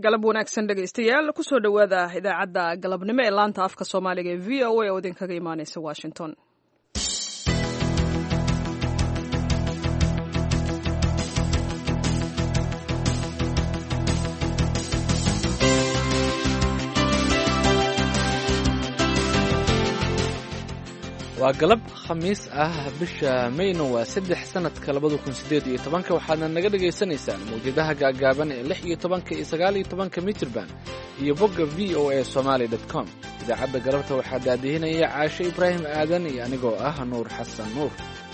galab wanaagsan dhegaystayaal kusoo dhowaada idaacadda galabnimo ee laanta afka soomaaliga ee v o a oo idinkaga imaaneysa washington. waa galab khamiis ah bisha mayno waa 3 sanadka 2018 waxaadna naga dhagaysanaysaan mawjadaha gaagaaban ee 16 iyo 19 mitirban iyo bogga voasomali.com. idaacadda galabta waxaa daadihinaya Caashe Ibraahim Aadan iyo anigoo ah Nuur Xasan Nuur.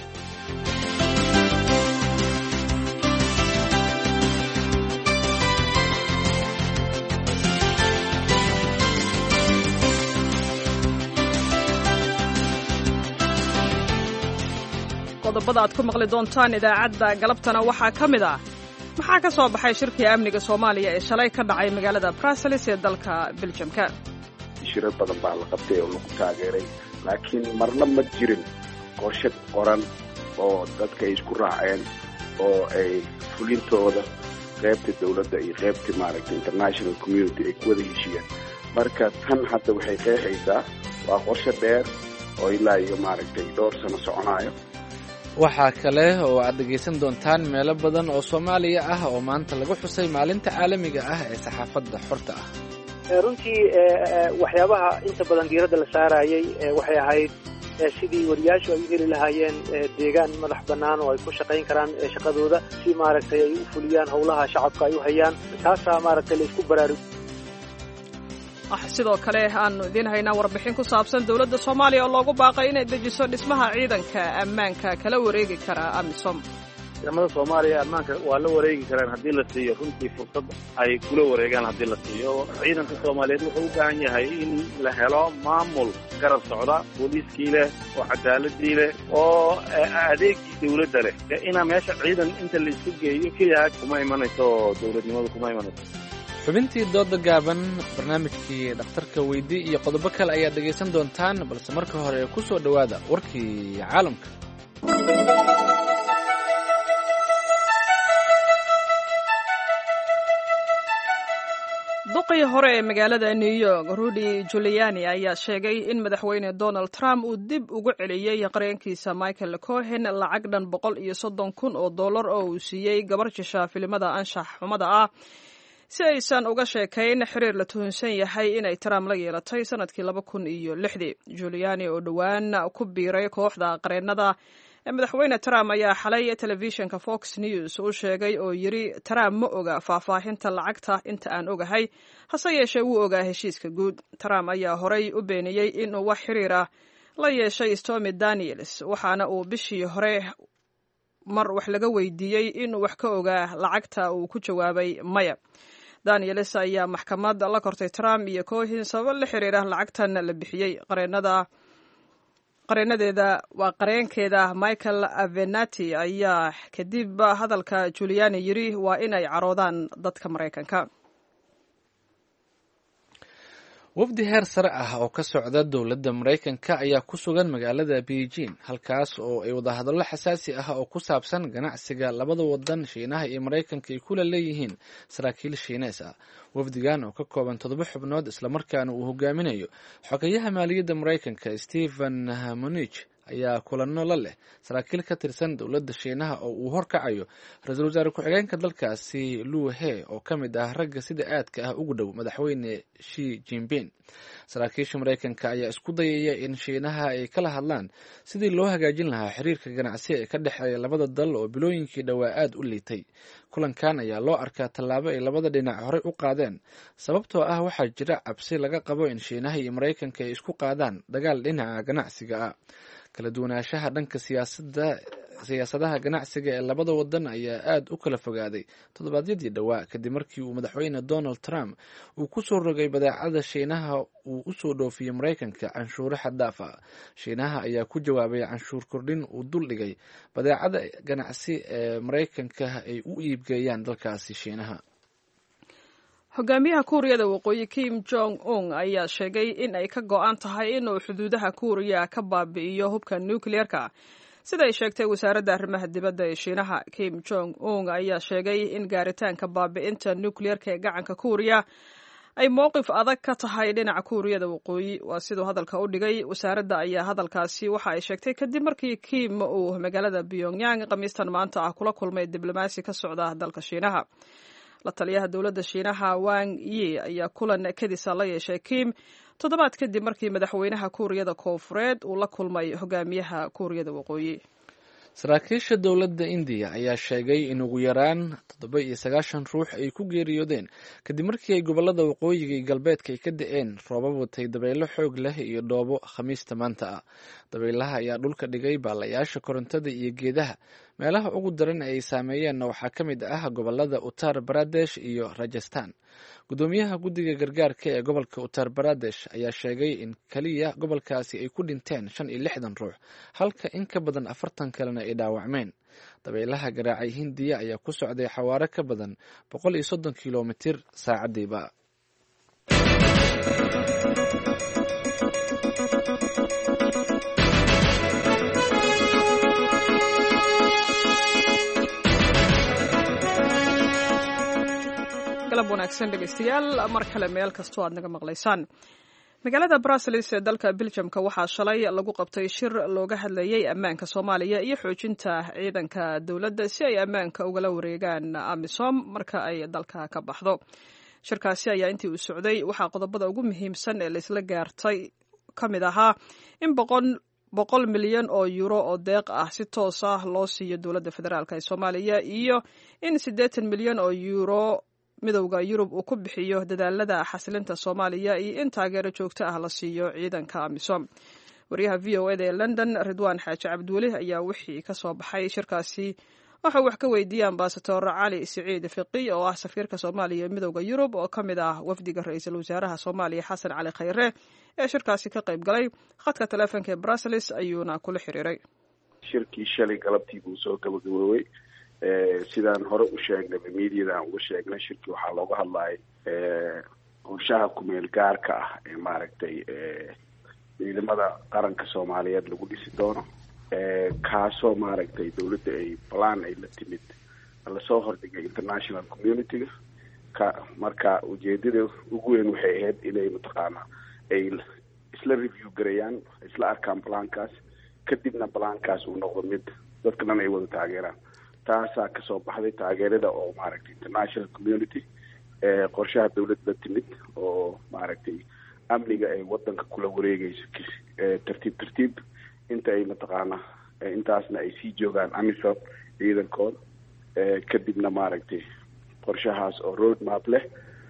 qodobada aad ku maqli doontaan idaacadda galabtana waxaa ka mid ah maxaa ka soo baxay shirkii amniga Soomaaliya ee shalay ka dhacay magaalada Brussels ee dalka Belgiumka. shirar badan baa la qabtay oo lagu taageeray laakiin marna ma jirin qorshe qoran oo dadka ay isku raaceen oo ay fulintooda qaybta dawladda iyo qaybta maaragtay international community ay ku wada heshiiyeen. marka tan hadda waxay qeexaysaa waa qorshe dheer oo ilaa iyo maaragtay dhowr sano soconayo. waxaa kale oo aad dhegaysan doontaan meelo badan oo Soomaaliya ah oo maanta lagu xusay maalinta caalamiga ah ee saxaafadda xorta ah. runtii waxyaabaha inta badan diiradda la saarayay waxay ahayd sidii wariyaashu ay u heli lahaayeen deegaan madax bannaan oo ay ku shaqayn karaan shaqadooda si maaragtay ay u fuliyaan howlaha shacabka ay u hayaan. taasaa maaragtay la isku baraarug. sidoo kale aanu idiin haynaa warbixin ku saabsan dawladda Soomaaliya oo loogu baaqay inay dejiso dhismaha ciidanka ammaanka kala wareegi kara AMISOM. ciidamada Soomaaliya ammaanka waa la wareegi karaan haddii la siiyo runtii fursad ay kula wareegaan haddii la siiyo. ciidanka Soomaaliyeed wuxuu u baahan yahay in la helo maamul garab socda, booliiskii leh oo cadaaladii leh oo adeegii dawladda leh. ina meesha ciidan inta la isku geeyo kaliya kuma imanayso dawladnimadu kuma imanayso. xubintii dooda gaaban, barnaamijkii dhakhtarka weydii iyo qodobo kale ayaad dhegaysan doontaan, balse marka hore ku soo dhowaada warkii caalamka. duqii hore ee magaalada New York Rudy Giuliani ayaa sheegay in madaxweyne Donald Trump uu dib ugu celiyay qareenkiisa Michael Cohen lacag dhan $130,000 oo uu siiyey gabar jisha filimada anshax xumada ah si aysan uga sheekayn xiriir la tuhunsan yahay inay Trump la yeelatay sanadkii 2006. Giuliani oo dhawaan ku biiray kooxda qareennada madaxweyne Trump ayaa xalay telefishinka Fox News u sheegay oo yiri Trump ma oga faahfaahinta lacagta inta aan ogahay, hase yeeshee wuu ogaa heshiiska guud. Trump ayaa horay u beeniyey inuu wax xiriir ah la yeeshay Stormy Daniels, waxaana uu bishii hore mar wax laga weydiiyey inuu wax ka ogaa lacagta uu ku jawaabay maya. Daniels ayaa maxkamad la kortay Trump iyo Cohen sabab la xiriira lacagtan la bixiyey. qareenkeeda Michael Avenatti ayaa kadib hadalka Giuliani yiri waa inay caroodaan dadka Mareykanka. wafdi heer sare ah oo ka socda dowladda Mareykanka ayaa ku sugan magaalada Beijing, halkaas oo ay wadahadallo xasaasi ah oo ku saabsan ganacsiga labada wadan Shiinaha iyo Mareykanka ay kula leeyihiin saraakiil Shiinees ah. wafdigan oo ka kooban 7 xubnood isla markaana uu hogaaminayo xogayaha maaliyadda Mareykanka Stephen Mnuchin ayaa kulano la leh saraakiil ka tirsan dowladda Shiinaha oo uu horkacayo ra'iisul wasaare ku-xigeenka dalkaasi Liu He oo ka mid ah ragga sida aadka ah ugu dhow madaxweyne Xi Jinping. saraakiisha Mareykanka ayaa isku dayaya in Shiinaha ay kala hadlaan sidii loo hagaajin lahaa xiriirka ganacsi ee ka dhexeeya labada dal oo bilooyinkii dhawaa aad u liitay. kulankan ayaa loo arkaa tallaabo ay labada dhinac horey u qaadeen, sababtoo ah waxaa jira cabsi laga qabo in Shiinaha iyo Mareykanka ay isku qaadaan dagaal dhinaca ganacsiga ah. kala duwanaanshaha dhanka siyaasadaha ganacsiga ee labada wadan ayaa aad u kala fogaaday toddobaadyadii dhawaa kadib markii uu madaxweyne Donald Trump uu ku soo rogay badeecada Shiinaha uu u soo dhoofiyay Mareykanka canshuuro xad dhaaf ah. Shiinaha ayaa ku jawaabay canshuur kordhin uu dul dhigay badeecada ganacsi ee Mareykanka ay u iibgeeyaan dalkaasi Shiinaha. hogaamiyaha Kuuriyada Waqooyi Kim Jong-un ayaa sheegay in ay ka go'an tahay inuu xuduudaha Kuuriya ka baabi'iyo hubka nuclear-ka sida ay sheegtay wasaaradda arrimaha dibadda ee shiinaha. Kim Jong Un ayaa sheegay in gaaritaanka baabi'inta nukliyeerka ee gacanka kuuriya ay mowqif adag ka tahay dhinaca kuuriyada waqooyi. Waa siduu hadalka u dhigay. wasaaradda ayaa hadalkaasi waxa ay sheegtay kadib markii Kim uu magaalada Pyongyang khamiistan maanta ah kula kulmay diblomaasi ka socda dalka shiinaha. la taliyaha dowladda shiinaha Wang Yi ayaa kulan kadisa la yeeshay Kim toddobaad kadib markii madaxweynaha kuuriyada koonfureed uu la kulmay hogaamiyaha kuuriyada waqooyi. saraakiisha dowladda indiya ayaa sheegay in ugu yaraan 97 ruux ay ku geeriyoodeen kadib markii ay gobolada waqooyiga iyo galbeedka ay ka da'een roobab watay dabaylo xoog leh iyo dhoobo khamiista maanta ah. dabaylaha ayaa dhulka dhigay baalayaasha korontada iyo geedaha. meelaha ugu daran ay saameeyeenna waxaa ka mid ah gobolada Uttar Pradesh iyo Rajasthan. gudoomiyaha guddiga gargaarka ee gobolka Uttar Pradesh ayaa sheegay in kaliya gobolkaasi ay ku dhinteen 65 ruux, halka in ka badan 40 kalena ay dhaawacmeen. dabaylaha garaacay Hindiya ayaa ku socday xawaare ka badan 130 kilomitir saacadiiba. galab wanaagsan dhegeystayaal, mar kale meel kastoo aad naga maqlaysaan. magaalada Brussels ee dalka Belgiumka waxaa shalay lagu qabtay shir looga hadlayay ammaanka Soomaaliya iyo xoojinta ciidanka dowladda si ay ammaanka ugala wareegaan AMISOM marka ay dalka ka baxdo. shirkaasi ayaa intii uu socday waxaa qodobada ugu muhiimsan ee la isla gaartay ka mid ahaa in 100 milyan oo euro oo deeq ah si toos ah loo siiyo dowladda federaalk ee Soomaaliya iyo in 80 milyan oo euro midowga Yurub uu ku bixiyo dadaalada xasilinta Soomaaliya iyo in taageero joogto ah la siiyo ciidanka AMISOM. wariyaha VOA ee London Ridwaan Xaaji Cabdiweli ayaa wixii ka soo baxay shirkaasi waxa wax ka weydiiyay ambassador Cali Siciid Fiqi oo ah safiirka Soomaaliya ee midowga Yurub oo ka mid ah wafdiga ra'iisul wasaaraha Soomaaliya Xasan Cali Khayre ee shirkaasi ka qayb galay. khadka taleefanka ee Brussels ayuuna kula xiriiray. shirkii shalay galabtii buu soo gabagaboobay. sidaan hore u sheegnay meediada aan uga sheegnay shirkii waxaa looga hadlayay qorshaha kumeel gaarka ah ee maaragtay ciidamada qaranka Soomaaliyeed lagu dhisi doono, kaasoo maaragtay dowladda ay plan ay la timid lasoo hordhigay international community-ga. marka ujeedada ugu weyn waxay ahayd inay mataqaana ay isla review gareeyaan, isla arkaan plankaas, kadibna plankaas uu noqdo mid dadka dhan ay wada taageeraan. taasaa kasoo baxday taageerada oo maaragtay international community qorshaha dowladda la timid oo maaragtay amniga ay wadanka kula wareegayso tartiib inta ay mataqaana intaasna ay sii joogaan AMISOM ciidankooda. kadibna maaragtay qorshahaas oo road map leh,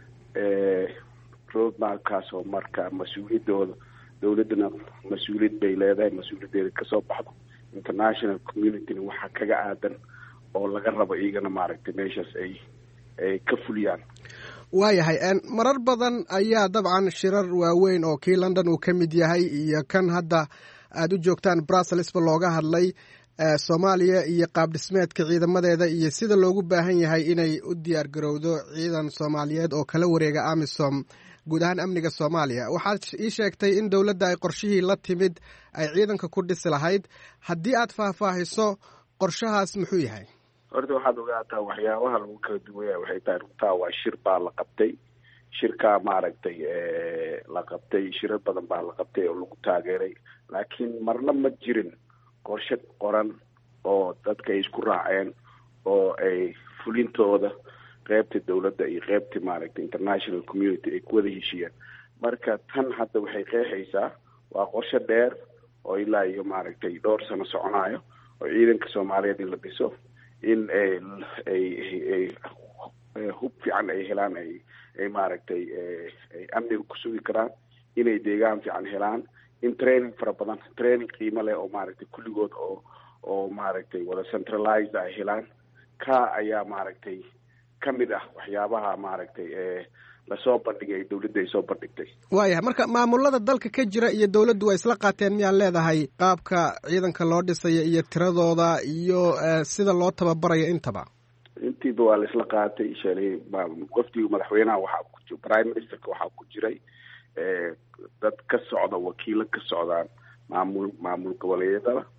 road mapkaas oo marka mas-uuliyadooda dowladdana mas-uuliyad bay leedahay, mas-uuliyaddeeda kasoo baxdo international community-na waxaa kaga aadan oo laga rabo iyagana maaragtay meeshaas ay ka fuliyaan. waayahay marar badan ayaa dabcan shirar waaweyn oo kii London uu ka mid yahay iyo kan hadda aad u joogtaan Brusselsba looga hadlay Soomaaliya iyo qaab dhismeedka ciidamadeeda iyo sida loogu baahan yahay inay u diyaar garowdo ciidan Soomaaliyeed oo kala wareega AMISOM guud ahaan amniga Soomaaliya. waxaad ii sheegtay in dowladda ay qorshihii la timid ay ciidanka ku dhisi lahayd. haddii aad faahfaahiso qorshahaas muxuu yahay? horta waxaad ogaataa waxyaabaha lagu kala duwaya waxay tahay runtaa waa shir baa la qabtay. shirkaa maaragtay la qabtay shirar badan baa la qabtay oo lagu taageeray, laakiin marna ma jirin qorshe qoran oo dadka ay isku raaceen oo ay fulintooda qaybta dowladda iyo qaybta maaragtay international community ay ku wada heshiiyeen. marka tan hadda waxay qeexaysaa waa qorshe dheer oo ilaa iyo maaragtay dhowr sano soconayo oo ciidanka Soomaaliyeed in la dhiso, in ay hub fiican ay helaan, ay maaragtay ay amniga ku sugi karaan, inay deegaan fiican helaan, in training fara badan, training qiimo leh oo maaragtay kulligood oo maaragtay wada centralized ay helaan. ka ayaa maaragtay ka mid ah waxyaabaha maaragtay lasoo bandhigay dowladda ay soo bandhigtay. waayahay marka maamulada dalka ka jira iyo dowladdu way isla qaateen miyaad leedahay qaabka ciidanka loo dhisayo iyo tiradooda iyo sida loo tababarayo intaba? intiiba waa la isla qaatay. shalay wafdiga madaxweynaha waxaa prime ministerka waxaa ku jiray dad ka socda, wakiilo ka socdaan maamul goboleedyada,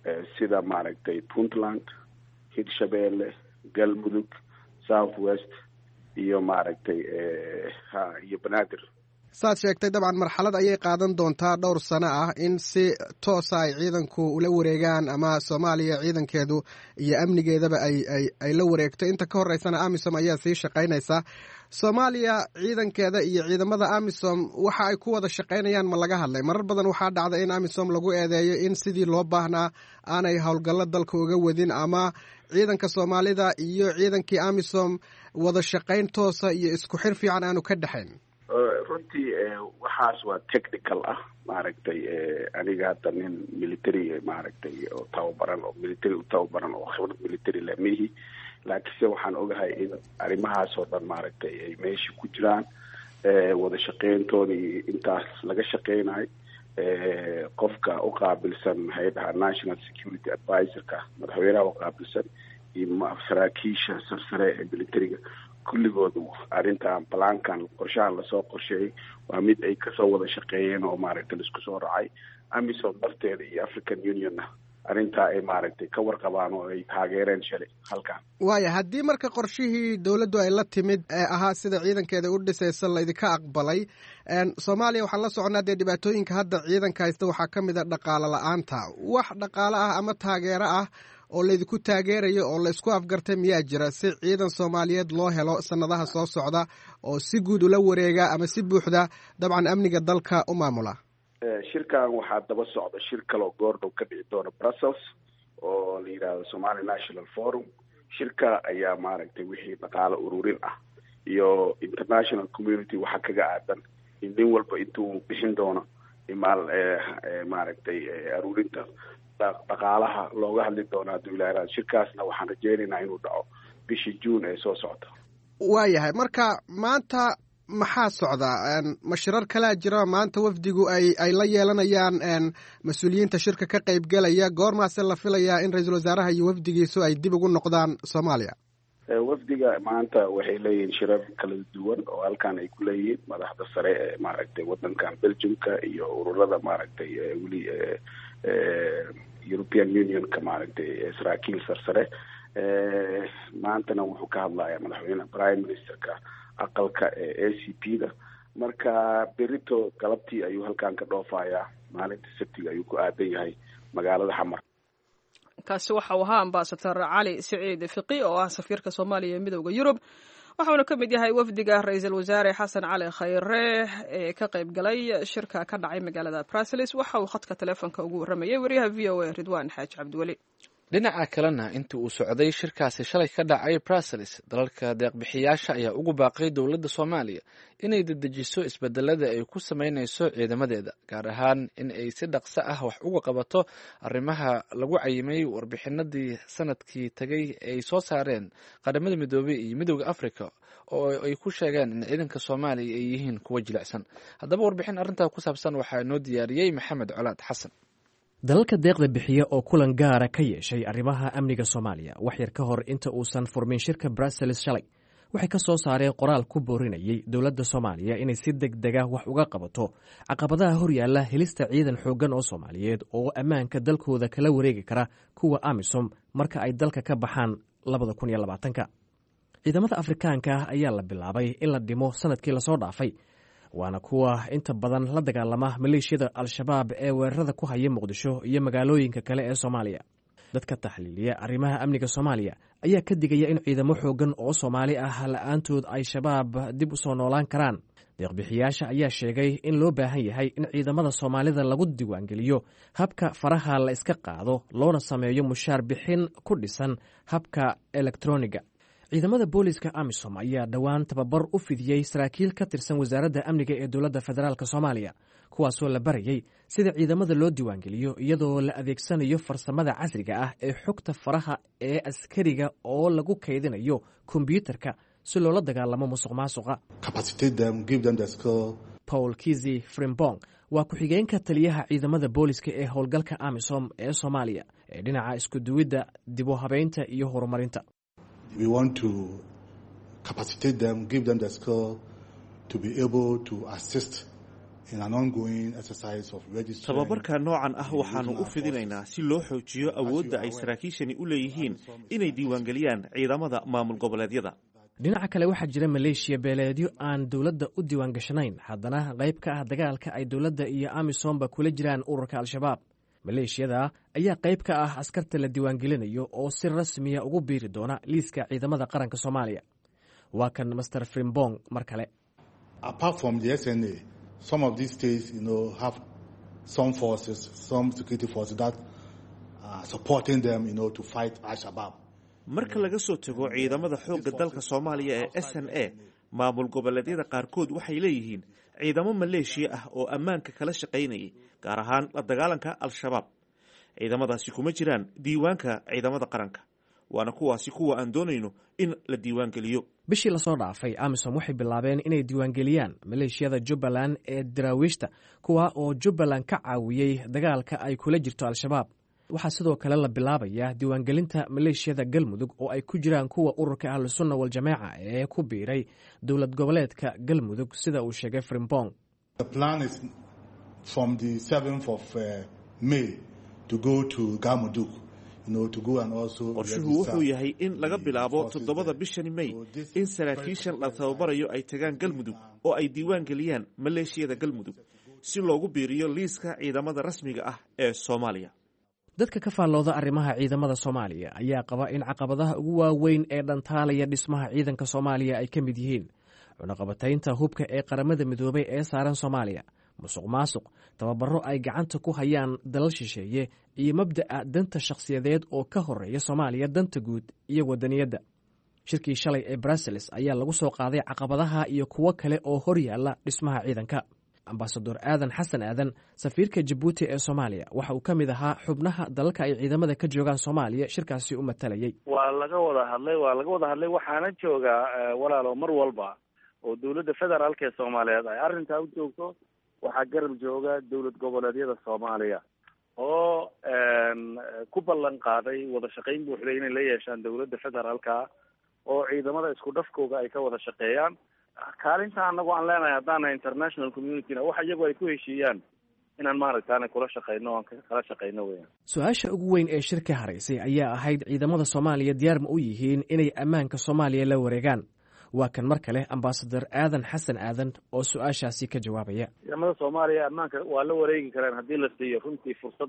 sida maaragtay puntland, hirshabeelle, galmudug, south west iyo maaragtay iyo banaadir. saad sheegtay dabcan marxalad ayay qaadan doontaa dhowr sano ah in si toosa ay ciidanku ula wareegaan ama soomaaliya ciidankeedu iyo amnigeedaba ay la wareegto. inta ka horeysana amisom ayaa sii shaqaynaysaa. soomaaliya ciidankeeda iyo ciidamada amisom waxa ay ku wada shaqaynayaan ma laga hadlay? marar badan waxaa dhacda in amisom lagu eedeeyo in sidii loo baahnaa aanay howlgallo dalka uga wadin, ama ciidanka soomaalida iyo ciidankii amisom wada shaqayn toosa iyo isku xir fiican aanu ka dhexayn. runtii waxaas waa technical ah maaragtay. aniga hadda nin military maaragtay oo tababaran oo military u tababaran oo khibrad military leh mihi, laakiinse waxaan ogahay in arrimahaas oo dhan maaragtay ay meesha ku jiraan, wada shaqeyntooda iyo intaas laga shaqeynayo. qofka u qaabilsan maxay dhahaa national security advisorka, madaxweynaha u qaabilsan, iyo saraakiisha sarsare ee militariga, kulligoodu arrintan balaankan qorshahan lasoo qorsheeyey waa mid ay kasoo wada shaqeeyeen oo maaragtay laisku soo raacay. amisom darteeda iyo african unionna arrintaa ay maaragtay ka warqabaan oo ay taageereen shalay halkan. waaya haddii marka qorshihii dowladdu ay la timid ee ahaa sida ciidankeeda u dhisaysa laydinka aqbalay, soomaaliya waxaan la soconaa dee dhibaatooyinka hadda ciidanka haysta waxaa ka mid a dhaqaalo la-aanta. wax dhaqaalo ah ama taageero ah oo laydinku taageerayo oo laysku afgartay miyaa jira si ciidan soomaaliyeed loo helo sanadaha soo socda oo si guud ula wareega ama si buuxda dabcan amniga dalka u maamula? shirkan waxaa daba socda shir kaloo goordhow ka dhici doona brussels oo la yidhaahdo somali national forum. shirka ayaa maaragtay wixii dhaqaalo ururin ah iyo international community waxa kaga aadan in nin walba intuu bixin doono maaragtay aruurinta dhaqaalaha looga hadli doona hadduu ilaahay. shirkaasna waxaan rajeynaynaa inuu dhaco bishii juun ee soo socota. waayahay marka maanta maxaa socda? ma shirar kalaa jira maanta wafdigu ay la yeelanayaan mas-uuliyiinta shirka ka qaybgalaya? goormaase la filayaa in ra-iisul wasaaraha iyo wafdigiisu ay dib ugu noqdaan soomaaliya? wafdiga maanta waxay leeyihiin shirar kala duwan oo halkan ay ku leeyihiin madaxda sare ee maaragtay wadankan belgiumka iyo ururada maaragtay weli european unionka maaragtay saraakiil sarsare. maantana wuxuu ka hadlayaa madaxweyne prime ministerka aqalka ee a c p da. marka berito galabtii ayuu halkan ka dhoofayaa, maalinta sabtiga ayuu ku aadan yahay magaalada xamar. kaasi waxau ahaa ambasador cali siciid fiqi oo ah safiirka soomaaliya ee midooda yurub. waxauna ka mid yahay wafdiga ra-iisul wasaare xasan cali khayre ee ka qayb galay shirka ka dhacay magaalada brussels. waxa uu khadka teleefonka ugu warramayay wariyaha v o a ridwaan xaaji cabdiweli. dhinaca kalena intii uu socday shirkaasi shalay ka dhacay brussels, dalalka deeqbixiyaasha ayaa ugu baaqay dowladda soomaaliya inay dedejiso isbedelada ay ku samaynayso ciidamadeeda, gaar ahaan in ay si dhaqso ah wax uga qabato arrimaha lagu cayimay warbixinadii sanadkii tagay ay soo saareen qaramada midoobey iyo midooda africa oo ay ku sheegeen in ciidanka soomaaliya ay yihiin kuwa jilicsan. haddaba warbixin arrintaa ku saabsan waxaa noo diyaariyey maxamed colaad xasan. dalalka deeqda bixiya oo kulan gaara ka yeeshay arrimaha amniga soomaaliya wax yar ka hor inta uusan furmin shirka brussels shalay waxay ka soo saareen qoraal ku boorinayay dowladda soomaaliya inay si deg dega wax uga qabato caqabadaha horyaalla helista ciidan xooggan oo soomaaliyeed oo ammaanka dalkooda kala wareegi kara kuwa amisom marka ay dalka ka baxaan 2020. ciidamada afrikaanka ah ayaa la bilaabay in la dhimo sanadkii lasoo dhaafay, waana kuwa inta badan la dagaalama maleeshiyada al-shabaab ee weerarada ku haya muqdisho iyo magaalooyinka kale ee soomaaliya. dadka taxliiliya arrimaha amniga soomaaliya ayaa ka digaya in ciidamo xooggan oo soomaali ah la-aantood ay shabaab dib u soo noolaan karaan. deeqbixiyaasha ayaa sheegay in loo baahan yahay in ciidamada soomaalida lagu diiwaangeliyo habka faraha la iska qaado, loona sameeyo mushaar bixin ku dhisan habka elektroniga. ciidamada booliska amisom ayaa dhowaan tababar u fidiyey saraakiil ka tirsan wasaaradda amniga ee dowladda federaalk soomaaliya, kuwaasoo la barayay sida ciidamada loo diiwaangeliyo iyadoo la adeegsanayo farsamada casriga ah ee xogta faraha ee askariga oo lagu kaydinayo kombyuutarka si loola dagaalamo musuq maasuqa. paul kizi frimbong waa ku-xigeenka taliyaha ciidamada booliska ee howlgalka amisom ee soomaaliya ee dhinaca iskuduwidda dib u habeynta iyo horumarinta. We want to capacitate them, give them the skill to be able to assist tababarka noocan ah waxaanu u fidinaynaa si loo xoojiyo awoodda ay saraakiishani u leeyihiin inay diiwaangeliyaan ciidamada maamul goboleedyada. dhinaca kale waxaa jira maleeshiya beeleedyo aan dowladda u diiwaan gashanayn haddana qayb ka ah dagaalka ay dowladda iyo amisoomba kula jiraan ururka al-shabaab. maleeshiyada ayaa qayb ka ah askarta la diiwaangelinayo oo si rasmiya ugu biiri doona liiska ciidamada qaranka Soomaaliya. waa kan Master Frimbong mar kale. Apart from the SNA, some of these states, have some forces, some security forces that are supporting them, to fight Al-Shabaab. Marka laga soo tago ciidamada xoogga dalka Soomaaliya ee SNA, maamul goboleedyada qaarkood waxay leeyihiin ciidamo maleeshiya ah oo ammaanka kala shaqaynayay, gaar ahaan la dagaalanka Al-Shabaab. ciidamadaasi kuma jiraan diiwaanka ciidamada qaranka. waana kuwaasi kuwa aan doonayno in la diiwaangeliyo. bishii lasoo dhaafay amisom waxay bilaabeen inay diiwaangeliyaan maleeshiyada Jubbaland ee daraawiishta, kuwa oo Jubbaland ka caawiyey dagaalka ay kula jirto al-shabaab. waxaa sidoo kale la bilaabayaa diiwaangelinta maleeshiyada Galmudug oo ay ku jiraan kuwa ururka Ahlusunna wal Jamaaca ee ku biiray dowlad goboleedka Galmudug, sida uu sheegay Frimpong. The plan is from the 7th of May to go to Galmudug. qorshuhu wuxuu yahay in laga bilaabo 7 bishani May in saraakiishan la tababarayo ay tagaan Galmudug oo ay diiwaan geliyaan maleeshiyada Galmudug si loogu biiriyo liiska ciidamada rasmiga ah ee Soomaaliya. dadka ka faallooda arrimaha ciidamada Soomaaliya ayaa qaba in caqabadaha ugu waaweyn ee dhantaalaya dhismaha ciidanka Soomaaliya ay ka mid yihiin cunaqabataynta hubka ee qaramada midoobay ee saaran Soomaaliya, musuqmaasuq, tababaro ay gacanta ku hayaan dalal shisheeye, iyo mabda'a danta shakhsiyadeed oo ka horeeya Soomaaliya danta guud iyo wadaniyadda. shirkii shalay ee Brussels ayaa lagu soo qaaday caqabadaha iyo kuwo kale oo hor yaalla dhismaha ciidanka. Ambassador Aadan Xasan Aadan, safiirka Djibouti ee Soomaaliya, waxa uu ka mid ahaa xubnaha dalalka ay ciidamada ka joogaan Soomaaliya shirkaasi u matalayay. waa laga wada hadlay waxaana jooga walaalo mar walba oo dowladda federaalka ee Soomaaliyeed ay arrintaa u joogto. waxaa garab jooga dowlad goboleedyada Soomaaliya oo ku ballan qaaday wada shaqayn buuxda inay la yeeshaan dowladda federaalka oo ciidamada isku dhafkooda ay ka wada shaqeeyaan. kaalinta anagu aan leenahay haddaana international community-na waxa iyagu ay ku heshiiyaan inaan maaragtaana kula shaqayno aan kala shaqayno weeyaan. su-aasha ugu weyn ee shirka haraysay ayaa ahayd ciidamada Soomaaliya diyaar ma u yihiin inay ammaanka Soomaaliya la wareegaan. waa kan mar kale Ambassador Aadan Xasan Aadan oo su-aashaasi ka jawaabaya. ciidamada Soomaaliya ammaanka waa la wareegi karaan haddii la siiyo runtii fursad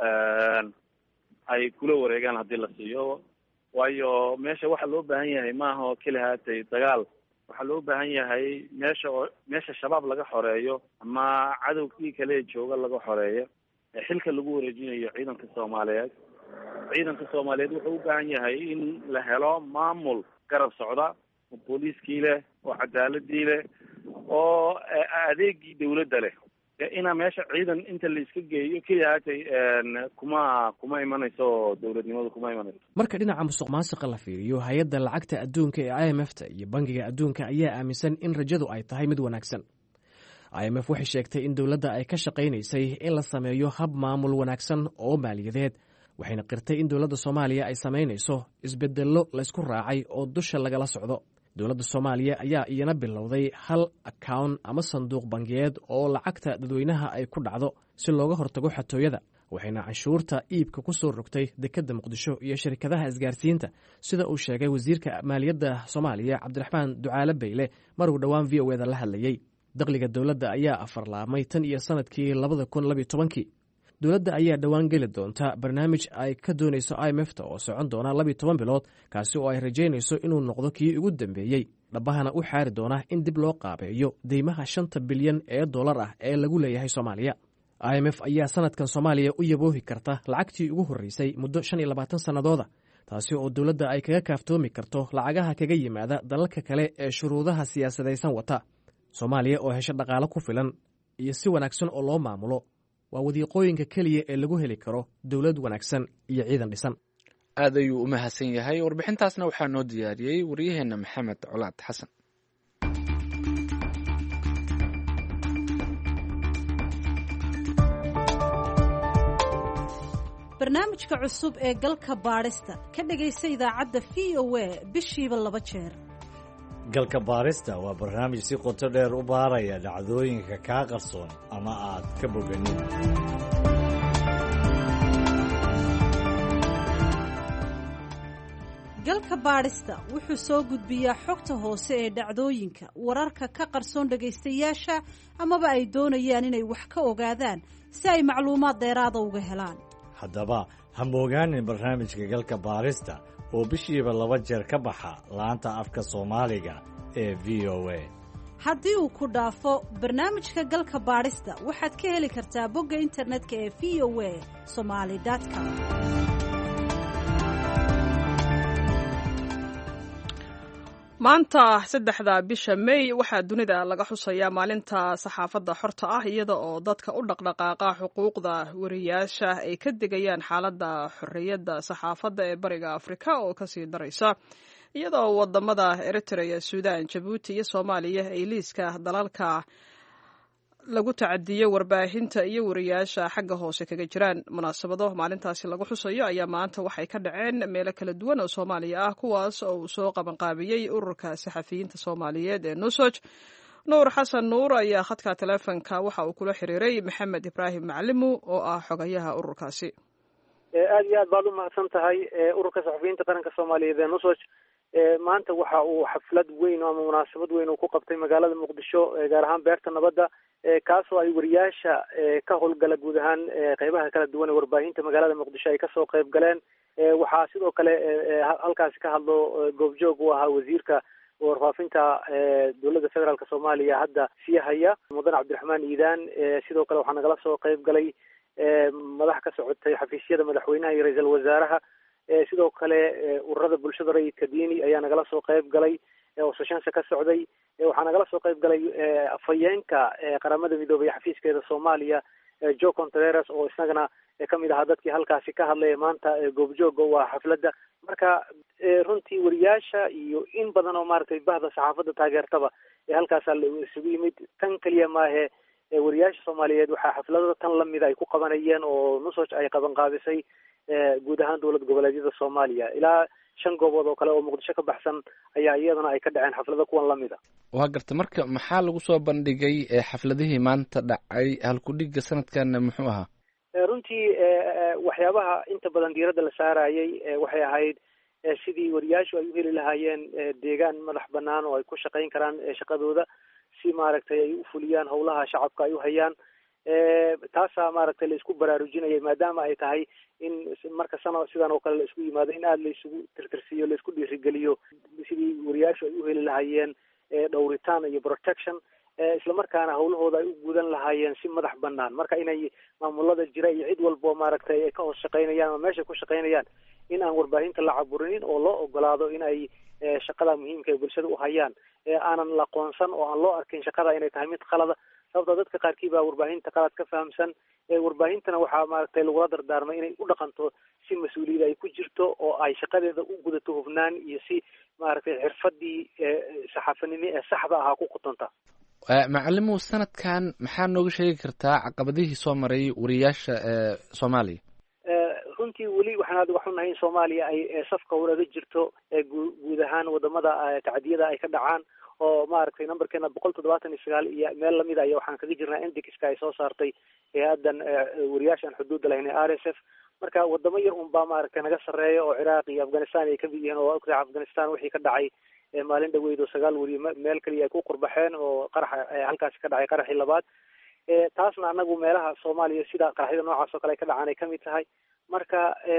ay kula wareegaan haddii la siiyo. waayo meesha waxa loo baahan yahay maaha oo keli haatay dagaal. waxaa loo baahan yahay meesha shabaab laga xoreeyo ama cadowgii kale jooga laga xoreeyo ee xilka lagu wareejinayo ciidanka Soomaaliyeed. ciidanka Soomaaliyeed wuxuu u baahan yahay in la helo maamul garab socda, booliiskii leh, oo cadaaladii leh, oo adeegii dawladda leh. ina meesha ciidan inta la iska geeyo keliya haatay kuma imanayso dowladnimadu kuma imanayso. marka dhinaca musuqmaasuqa la fiiriyo, hay-adda lacagta adduunka ee IMF-ta iyo bangiga adduunka ayaa aaminsan in rajadu ay tahay mid wanaagsan. IMF waxay sheegtay in dowladda ay ka shaqaynaysay in la sameeyo hab maamul wanaagsan oo maaliyadeed, waxayna qirtay in dowladda Soomaaliya ay samaynayso isbedello laysku raacay oo dusha lagala socdo. dowladda Soomaaliya ayaa iyana bilowday hal account ama sanduuq bangiyeed oo lacagta dadweynaha ay ku dhacdo si looga hortago xatooyada, waxayna canshuurta iibka ku soo rogtay dekedda Muqdisho iyo shirkadaha isgaarsiinta, sida uu sheegay wasiirka maaliyadda Soomaaliya Cabdiraxmaan Ducaale Beyle mar uu dhowaan VOA-da la hadlayay. dakhliga dowladda ayaa afarlaamay tan iyo sanadkii 2012. dowladda ayaa dhowaan geli doonta barnaamij ay ka doonayso IMF-ta oo socon doona 12 bilood, kaasi oo ay rajaynayso inuu noqdo kii ugu dambeeyey, dhabahana u xaari doona in dib loo qaabeeyo deymaha $5 bilyan ah ee lagu leeyahay Soomaaliya. IMF ayaa sanadkan Soomaaliya u yaboohi karta lacagtii ugu horreysay muddo 25 sannadooda, taasi oo dowladda ay kaga kaaftoomi karto lacagaha kaga yimaada dalalka kale ee shuruudaha siyaasadaysan wata. Soomaaliya oo hesho dhaqaale ku filan iyo si wanaagsan oo loo maamulo waa wadiiqooyinka keliya ee lagu heli karo dowlad wanaagsan iyo ciidan dhisan. aad ayuu u mahadsan yahay. warbixintaasna waxaa noo diyaariyey waryaheena Maxamed Colaad Xasan. barnaamijka cusub ee galka baadhista ka dhegaysta idaacadda VOA bishiiba 2 jeer. galka baarista waa barnaamij si qoto dheer u baaraya dhacdooyinka kaa qarsoon ama aad ka boganin. galka baadhista wuxuu soo gudbiyaa xogta hoose ee dhacdooyinka wararka ka qarsoon dhagaystayaasha amaba ay doonayaan inay wax ka ogaadaan si ay macluumaad dheeraada uga helaan. haddaba ha moogaanin barnaamijka galka baarista oo bishiiba 2 jeer ka baxa laanta afka Soomaaliga ee VOA. haddii uu ku dhaafo barnaamijka galka baadhista waxaad ka heli kartaa bogga internetka ee voasomali.com. maanta 3 bisha May waxaa dunida laga xusayaa maalinta saxaafadda xorta ah iyada oo dadka u dhaqdhaqaaqa xuquuqda wariyaasha ay ka digayaan xaaladda xorriyadda saxaafadda ee bariga Afrika oo ka sii daraysa iyada oo wadamada Eritrea, Suudaan, Djibouti iyo Soomaaliya ay liiska dalalka lagu tacadiyo warbaahinta iyo wariyaasha xagga hoose kaga jiraan. munaasabado maalintaasi lagu xusayo ayaa maanta waxay ka dhaceen meelo kala duwan oo Soomaaliya ah kuwaas oo uu soo qabanqaabiyey ururka saxafiyiinta Soomaaliyeed ee Nusoj. Nuur Xasan Nuur ayaa khadka teleefanka waxa uu kula xiriiray Maxamed Ibraahim Macalimu oo ah xogayaha ururkaasi. aad iyo aad baad u mahadsan tahay. ururka saxafiyiinta qaranka Soomaaliyeed ee Nusoj maanta waxa uu xaflad weyn ama munaasabad weyn uu ku qabtay magaalada Muqdisho gaar ahaan beerta nabadda kaasoo ay wariyaasha ka howlgala guud ahaan qaybaha kala duwan ee warbaahinta magaalada Muqdisho ay kasoo qayb galeen. waxaa sidoo kale halkaasi ka hadlo goobjoog u ahaa wasiirka warfaafinta dowladda federaalka Soomaaliya hadda sii haya Mudan Cabdiraxmaan Iidaan. sidoo kale waxaa nagala soo qayb galay madax ka socotay xafiisyada madaxweynaha iyo ra'iisul wasaaraha. sidoo kale ururada bulshada rayidka diini ayaa nagala soo qayb galay oo seshanka ka socday. waxaa nagala soo qayb galay afhayeenka qaramada midoobay xafiiskeeda Soomaaliya Joe Contreras oo isagana kamid ahaa dadkii halkaasi ka hadlay maanta goobjooga u ah xafladda. marka runtii wariyaasha iyo in badan oo maaragtay bahda saxaafadda taageertaba halkaas la isugu yimid. tan kaliya maahe wariyaasha Soomaaliyeed waxaa xafladada tan lamid ay ku qabanayeen oo Nusoj ay qabanqaabisay guud ahaan dowlad goboleedyada Soomaaliya. ilaa 5 goobood oo kale oo Muqdisho ka baxsan ayaa iyadana ay ka dhaceen xaflado kuwan lamid ah. waa garta marka maxaa lagu soo bandhigay xafladihii maanta dhacay halkudhiga sanadkan muxuu ahaa? runtii waxyaabaha inta badan diiradda la saarayay waxay ahayd sidii wariyaashu ay u heli lahaayeen deegaan madax banaan oo ay ku shaqayn karaan shaqadooda si maaragtay ay u fuliyaan howlaha shacabka ay u hayaan. taasaa maaragtay la isku baraarujinayay maadaama ay tahay in marka sidan oo kale la isku yimaado in aada la isugu tirtirsiiyo la isku dhiirigeliyo sidii wariyaashu ay u heli lahaayeen dhowritaan iyo protection islamarkaana howlahooda ay u gudan lahaayeen si madax banaan. marka inay maamulada jira iyo cid walbo maaragtay ay ka hoos shaqaynayaan ama meesha ku shaqaynayaan in aan warbaahinta la caburinin oo loo ogolaado in ay shaqada muhiimka ee bulshada u hayaan aanan la qoonsan oo aan loo arkin shaqada inay tahay mid qalada. sababtoo dadka qaarkii baa warbaahinta qalad ka fahamsan. warbaahintana waxaa maaragtay lagula dardaarmay inay u dhaqanto si mas-uuliyad ay ku jirto oo ay shaqadeeda u gudato hufnaan iyo si maaragtay xirfadii saxaafanimo ee saxda ahaa ku qutonta. macalimu sanadkan maxaa nooga sheegi kartaa caqabadihii soo maray wariyaasha Soomaaliya? runtii weli waxaan aad uga xunnahay in Soomaaliya ay safka hore jirto guud ahaan wadamada tacadiyada ay ka dhacaan oo maaragtay numberkeena 179 iyo meel lamid ah waxaan kaga jirnaa indexka ay soo saartay hay'adan wariyaasha aan xuduud lahayn RSF. marka wadamo yar un baa maaragtay naga sareeyo oo Ciraaq iyo Afghanistan ay ka mid yihiin oo ogtahay Afghanistan wixii ka dhacay maalin dhaweyd oo 9 wariye meel kaliya ay ku qurbaxeen oo qarax halkaas ka dhacay qaraxii labaad. taasna anagu meelaha Soomaaliya sida qaraxyada noocaas oo kale ay ka dhacaan ay kamid tahay. marka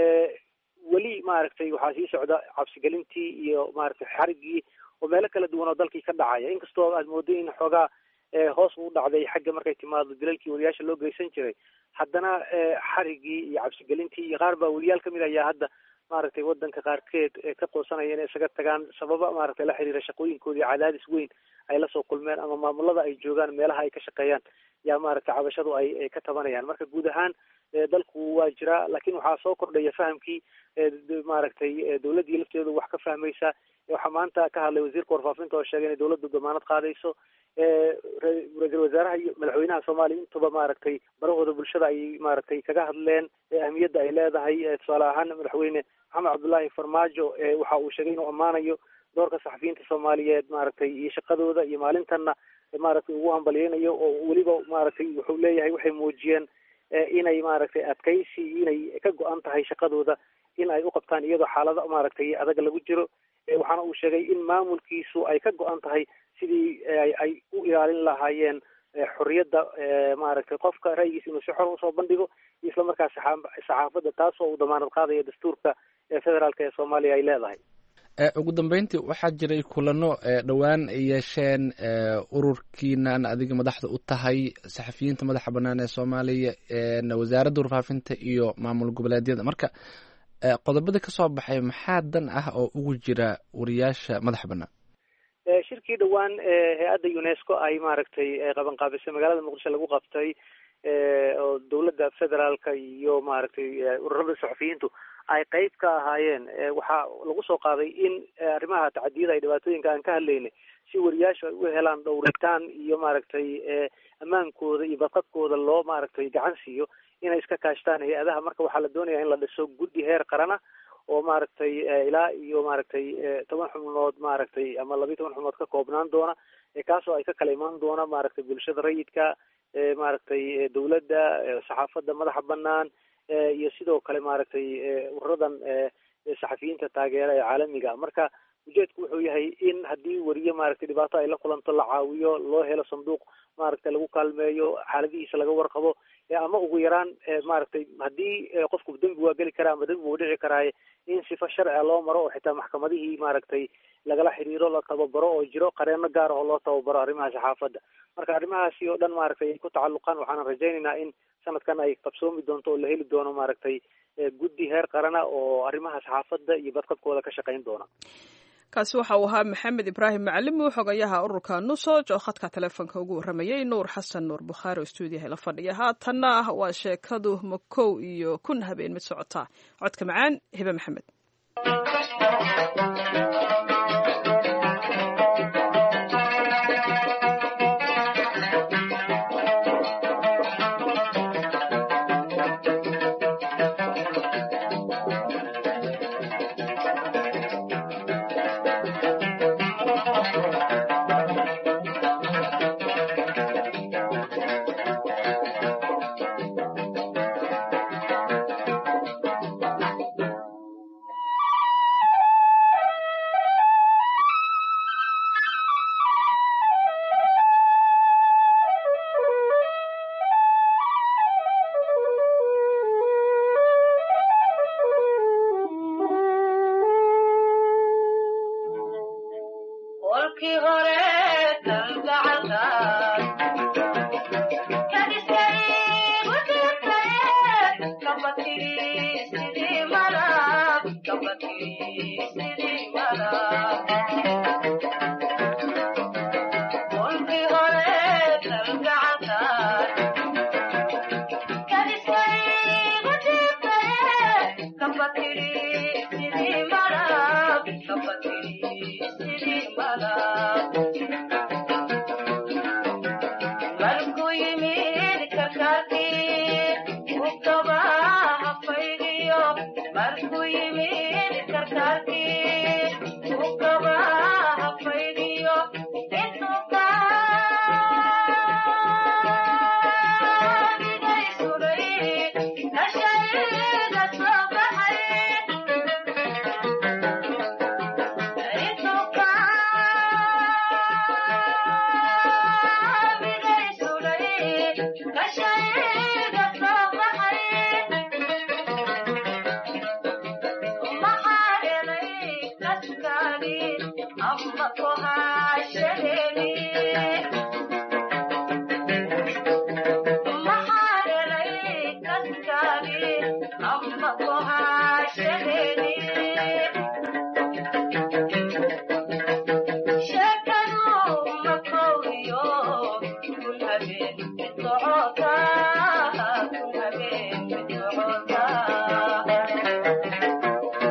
weli maaragtay waxaa sii socda cabsigelintii iyo maaragtay xarigii oo meelo kala duwan oo dalkii ka dhacaya inkastoo aad mooday in xoogaa hoos u dhacday xagga markay timaado dilalkii wariyaasha loo geysan jiray haddana xarigii iyo cabsigelintii iyo qaar baa wariyaal kamid ayaa hadda maaragtay wadanka qaarkeed ka qoosanaya inay isaga tagaan sababa maaragtay la xiriira shaqooyinkoodii cadaadis weyn ay lasoo kulmeen ama maamulada ay joogaan meelaha ay ka shaqeeyaan yaa maaragtay cabashadu ay ka tabanayaan. marka guud ahaan dalku waa jira laakiin waxaa soo kordhaya fahamkii maaragtay dowladdii lafteedu wax ka fahmaysa. waxaa maanta ka hadlay wasiirka warfaafinta oo sheegay inay dowladdu damaanad qaadayso. ra-iisul wasaaraha iyo madaxweynaha Soomaaliya intuba maaragtay barahooda bulshada ay maaragtay kaga hadleen ahmiyadda ay leedahay. tusaale ahaan madaxweyne Maxamed Cabdullaahi Farmaajo waxa uu sheegay inuu ammaanayo doorka saxafiyiinta soomaaliyeed maaragtay iyo shaqadooda iyo maalintanna maaragtay ugu hambalyeynayo oo weliba maaragtay wuxuu leeyahay waxay muujiyeen inay maaragtay adkaysi inay ka go-an tahay shaqadooda in ay u qabtaan iyadoo xaalado maaragtay adag lagu jiro. waxaana uu sheegay in maamulkiisu ay ka go-an tahay sidii ay u ilaalin lahaayeen xorriyadda maaragtay qofka ra'yigiisa inuu si xor usoo bandhigo isla markaas saxaafadda taas oo uu damaanad qaadaya dastuurka federaalka ee soomaaliya ay leedahay. ugu dambeyntii waxaa jiray kulano dhowaan ay yeesheen ururkiinan adiga madaxda u tahay saxafiyiinta madaxa banaan ee soomaaliya wasaaradda warfaafinta iyo maamul goboleedyada. marka qodobada kasoo baxay maxaa dan ah oo ugu jira wariyaasha madaxa banaan? shirkii dhowaan hay-adda UNESCO ay maaragtay qabanqaabisay magaalada muqdisho lagu qabtay oo dowladda federaalka iyo maaragtay ururada saxafiyiintu ay qeyb ka ahaayeen, waxaa lagu soo qaaday in arrimaha tacadiyada ay dhibaatooyinka aan ka hadlaynay si wariyaasha ay u helaan dhowritaan iyo maaragtay ammaankooda iyo badqabkooda loo maaragtay gacan siiyo inay iska kaashtaan hay-adaha. marka waxaa la doonaya in la dhiso guddi heer qarana oo maaragtay ilaa iyo maaragtay 10 xubnood maaragtay ama 12 xubnood ka koobnaan doona, kaasoo ay ka kala imaan doona maaragtay bulshada rayidka, maaragtay dowladda, saxaafadda madaxa banaan iyo sidoo kale maaragtay ururadan saxafiyiinta taageera ee caalamiga. marka ujeedku wuxuu yahay in haddii wariye maaragtay dhibaato ay la kulanto la caawiyo, loo helo sanduuq maaragtay lagu kaalmeeyo, xaaladihiisa laga warqabo, ama ugu yaraan maaragtay haddii qofku dembi waa geli karaa ama dembi wuu dhici karaaye in sifa sharciga loo maro oo xitaa maxkamadihii maaragtay lagala xiriiro, la tababaro oo jiro qareeno gaar ah oo loo tababaro arrimaha saxaafadda. marka arrimahaasi oo dhan maaragtay ay ku tacalluqaan. waxaan rajaynaynaa in sanadkan ay qabsoomi doonto oo la heli doono maaragtay guddi heer qarana oo arrimaha saxaafadda iyo badqabkooda ka shaqayn doona. kaasi waxa uu ahaa maxamed ibraahim macalimi, xogayaha ururka nusoj oo khadka taleefonka ugu warramayay nuur xasan nuur bukhaari oo stuudiyaha la fadhiya. haatanna waa sheekadu makow iyo kun habeen mid socotaa. codka macaan hibe maxamed.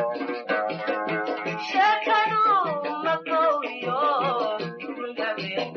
Shakadu makoyo,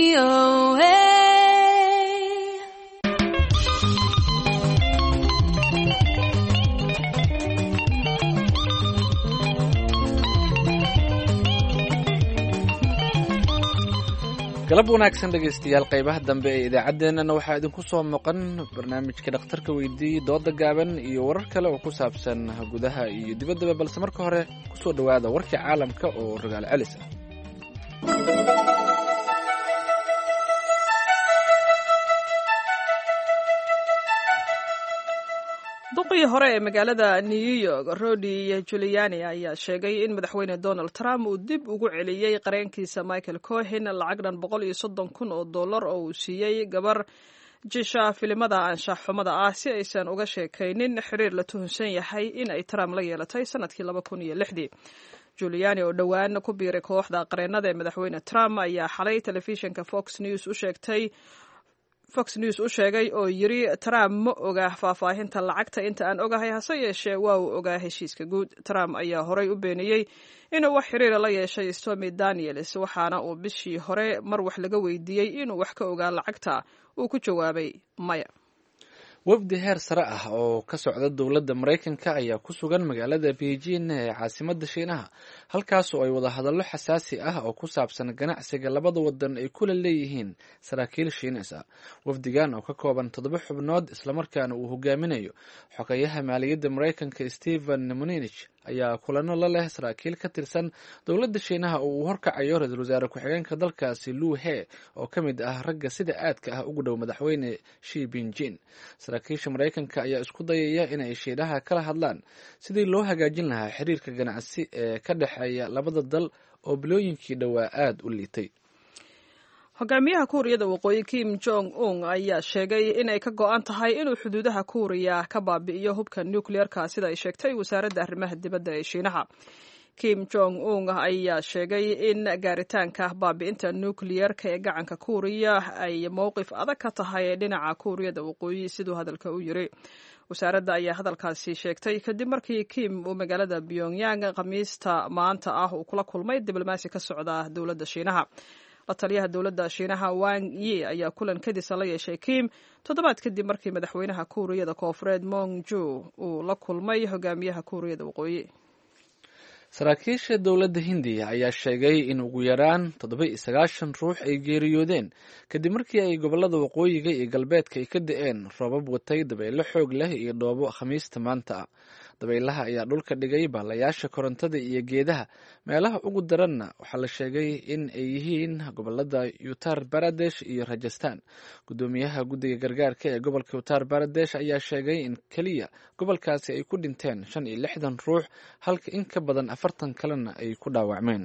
VOA. galab wanaagsan dhegaystayaal qaybaha dambe ee idaacaddeenana waxaa idinku soo maqan barnaamijka dhakhtarka weydiiyey dooda gaaban iyo warar kale oo ku saabsan gudaha iyo dibaddaba balse marka hore kusoo dhowaada warkii caalamka oo rogaal celis ah. duqii hore ee magaalada new york rudy giuliani ayaa sheegay in madaxweyne donald trump uu dib ugu celiyey qareenkiisa michael cohen lacag dhan $130,000 oo uu siiyey gabar jisha filimada anshax xumada ah si aysan uga sheekaynin xiriir la tuhunsan yahay in ay trump la yeelatay sanadkii 2006. giuliani oo dhowaan ku biiray kooxda qareennada ee madaxweyne trump ayaa xalay telefishinka fox news u sheegay oo yiri Trump ma oga faahfaahinta lacagta inta aan ogahay hase yeeshee waa uu ogaa heshiiska guud. Trump ayaa horay u beeniyey inuu wax xiriir la yeeshay Stormy Daniels waxaana uu bishii hore mar wax laga weydiiyey inuu wax ka ogaa lacagta uu ku jawaabay maya. wafdi heer sare ah oo ka socda dowladda Mareykanka ayaa ku sugan magaalada Beijing ee caasimadda Shiinaha halkaas oo ay wada hadallo xasaasi ah oo ku saabsan ganacsiga labada wadan ay kula leeyihiin saraakiil Shiineys ah. wafdigan oo ka kooban 7 xubnood isla markaana uu hogaaminayo xogayaha maaliyadda Mareykanka Steven Mnuchin ayaa kulano la leh saraakiil ka tirsan dowladda Shiinaha oo uu horkacayo ra'iisul wasaare ku-xigeenka dalkaasi Liu He oo ka mid ah ragga sida aadka ah ugu dhow madaxweyne Xi Jinping. saraakiisha Mareykanka ayaa isku dayaya in ay Shiinaha kala hadlaan sidii loo hagaajin lahaa xiriirka ganacsi ee ka dhexeeya labada dal oo bilooyinkii dhowaa aad u liitay. hogaamiyaha Kuuriyada Waqooyi Kim Jong-un ayaa sheegay inay ka go'an tahay inuu xuduudaha Kuuriya ka baabi'iyo hubka nuclear-ka sida ay sheegtay wasaaradda arrimaha dibadda ee Shiinaha. Kim Jong-un ayaa sheegay in gaaritaanka baabi'inta nuclear-ka ee gacanka Kuuriya ay mowqif adag ka tahay dhinaca Kuuriyada Waqooyi siduu hadalka u yiri. wasaaradda ayaa hadalkaasi sheegtay kadib markii Kim uu magaalada Pyongyang khamiista maanta ah uu kula kulmay diblomaasi ka socda dowladda Shiinaha. la taliyaha dowladda Shiinaha Wang Yi ayaa kulan kadis la yeeshay Kim toddobaad kadib markii madaxweynaha Kuuriyada Koonfureed Moon Jae uu la kulmay hogaamiyaha Kuuriyada Waqooyi. saraakiisha dowladda Hindiya ayaa sheegay in ugu yaraan 97 ruux ay geeriyoodeen kadib markii ay gobolada waqooyiga iyo galbeedka ay ka da'een roobab watay dabaylo xoog leh iyo dhoobo khamiista maanta ah. dabaylaha ayaa dhulka dhigay baalayaasha korontada iyo geedaha. meelaha ugu daranna waxaa la sheegay in ay yihiin gobolada Uttar Pradesh iyo Rajasthan. gudoomiyaha guddiga gargaarka ee gobolka Uttar Pradesh ayaa sheegay in kaliya gobolkaasi ay ku dhinteen 65 ruux halka in ka badan 40 kalena ay ku dhaawacmeen.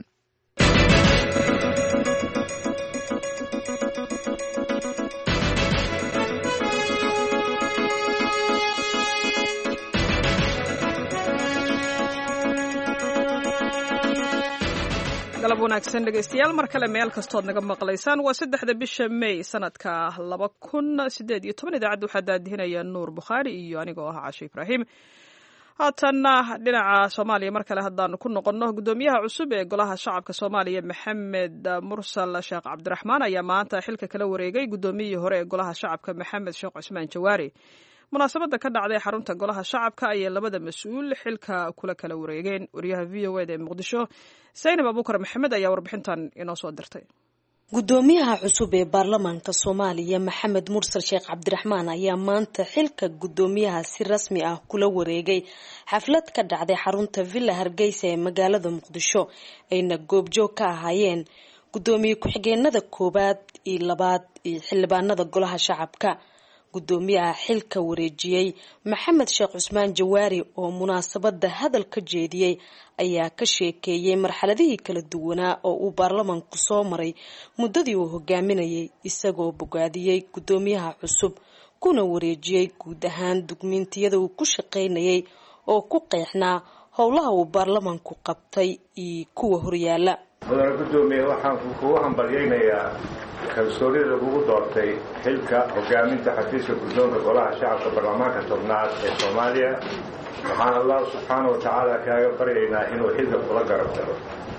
galab wanaagsan dhegaystayaal mar kale meel kastood naga maqlaysaan waa 3 bisha May sanadka 2018 idaacadda waxaa daadihinaya Nuur Bukhaari iyo anigoo ah Caashe Ibraahim. haatanna dhinaca Soomaaliya mar kale hadaan ku noqono gudoomiyaha cusub ee golaha shacabka Soomaaliya Maxamed Mursal Sheekh Cabdiraxmaan ayaa maanta xilka kala wareegay gudoomiyihii hore ee golaha shacabka Maxamed Sheekh Cusmaan Jawaari. munaasabada ka dhacday xarunta golaha shacabka ayay labada mas'uul xilka kala wareegeen. wariyaha VOA ee Muqdisho Zainab Abuukar Maxamed ayaa warbixintan inoo soo dirtay. gudoomiyaha cusub ee baarlamaanka Soomaaliya Maxamed Mursal Sheekh Cabdiraxmaan ayaa maanta xilka gudoomiyaha si rasmi ah kula wareegay xaflad ka dhacday xarunta Villa Hargeysa ee magaalada Muqdisho ayna goobjoog ka ahaayeen gudoomiye ku-xigeenada koobaad iyo labaad iyo xildhibaanada golaha shacabka. gudoomiyaha xilka wareejiyay Maxamed Sheekh Cusmaan Jawaari oo munaasabada hadal ka jeediyay ayaa ka sheekeeyay marxaladihii kala duwanaa oo uu baarlamaanku soo maray muddadii uu hogaaminayay isagoo bogaadiyay gudoomiyaha cusub kuna wareejiyay guud ahaan dukumeentiyada uu ku shaqaynayay oo ku qeexnaa howlaha uu baarlamaanku qabtay iyo kuwa horyaala. mudane gudoomiye waxaan kugu hambalyaynayaa kalsoonida lagugu doortay xilka hogaaminta xafiiska guddoonka golaha shacabka baarlamaanka tobnaad ee Soomaaliya. waxaan Allah subxaanahu wa tacaala kaaga baryaynaa inuu xilka kula garab galo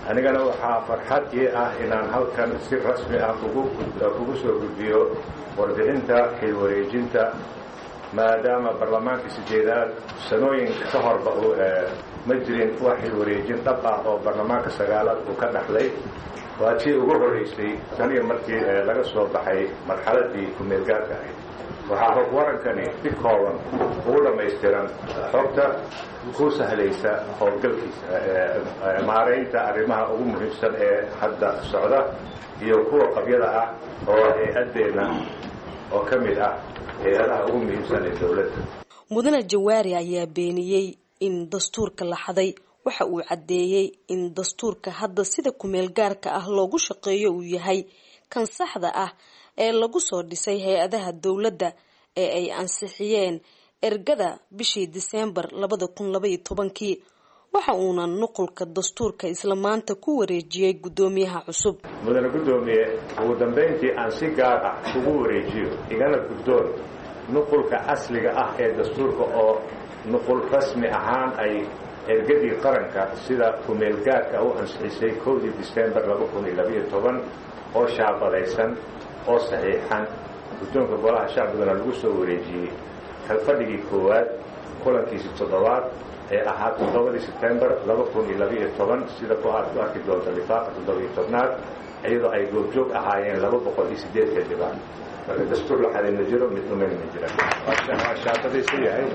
anigana waxaa farxad ii ah inaan halkan si rasmi ah kugu soo gudbiyo warbixinta xilwareejinta maadaama baarlamaankii sideedaad sanooyin ka horba ma jirin wax xilwareejin dhab ah oo baarlamaanka sagaalaad uu ka dhaxlay waa tii ugu horeysay taniyo markii laga soo baxay marxaladii ku-meelgaarka ahayd waxaa hog warankani si kooban ugu dhammaystiran xogta ku sahlaysa howlgalkiisa maaraynta arrimaha ugu muhiimsan ee hadda socda iyo kuwa qabyada ah oo hay-addeenna oo ka mid ah hay-adaha ugu muhiimsan ee dowladda. mudane jawaari ayaa beeniyey in dastuurka la xaday. waxa uu caddeeyey in dastuurka hadda sida kumeel gaarka ah loogu shaqeeyo uu yahay kan saxda ah ee lagu soo dhisay hay-adaha dowladda ee ay ansixiyeen ergada bishii Diseembar 2012. waxa uuna nuqulka dastuurka isla maanta ku wareejiyey gudoomiyaha cusub. mudane gudoomiye ugu dambeyntii aan si gaar ah ugu wareejiyo igana guddoon nuqulka asliga ah ee dastuurka oo nuqul rasmi ahaan ay ergadii qaranka sida ku-meelgaarka u ansixisay 1 Diseembar 2012 oo shaabadaysan oo saxiixan guddoonka golaha shacbigana lagu soo wareejiyey kalfadhigii koowaad kulankiisii 7aad ee ahaa 7 Sebtembar 2012 sida ku aad ku arki doonta lifaaqa 17aad iyadoo ay goobjoog ahaayeen 208 xildhibaan. marka dastuur la xaday ma jiro mid ma jira waa shaabadaysan yahay.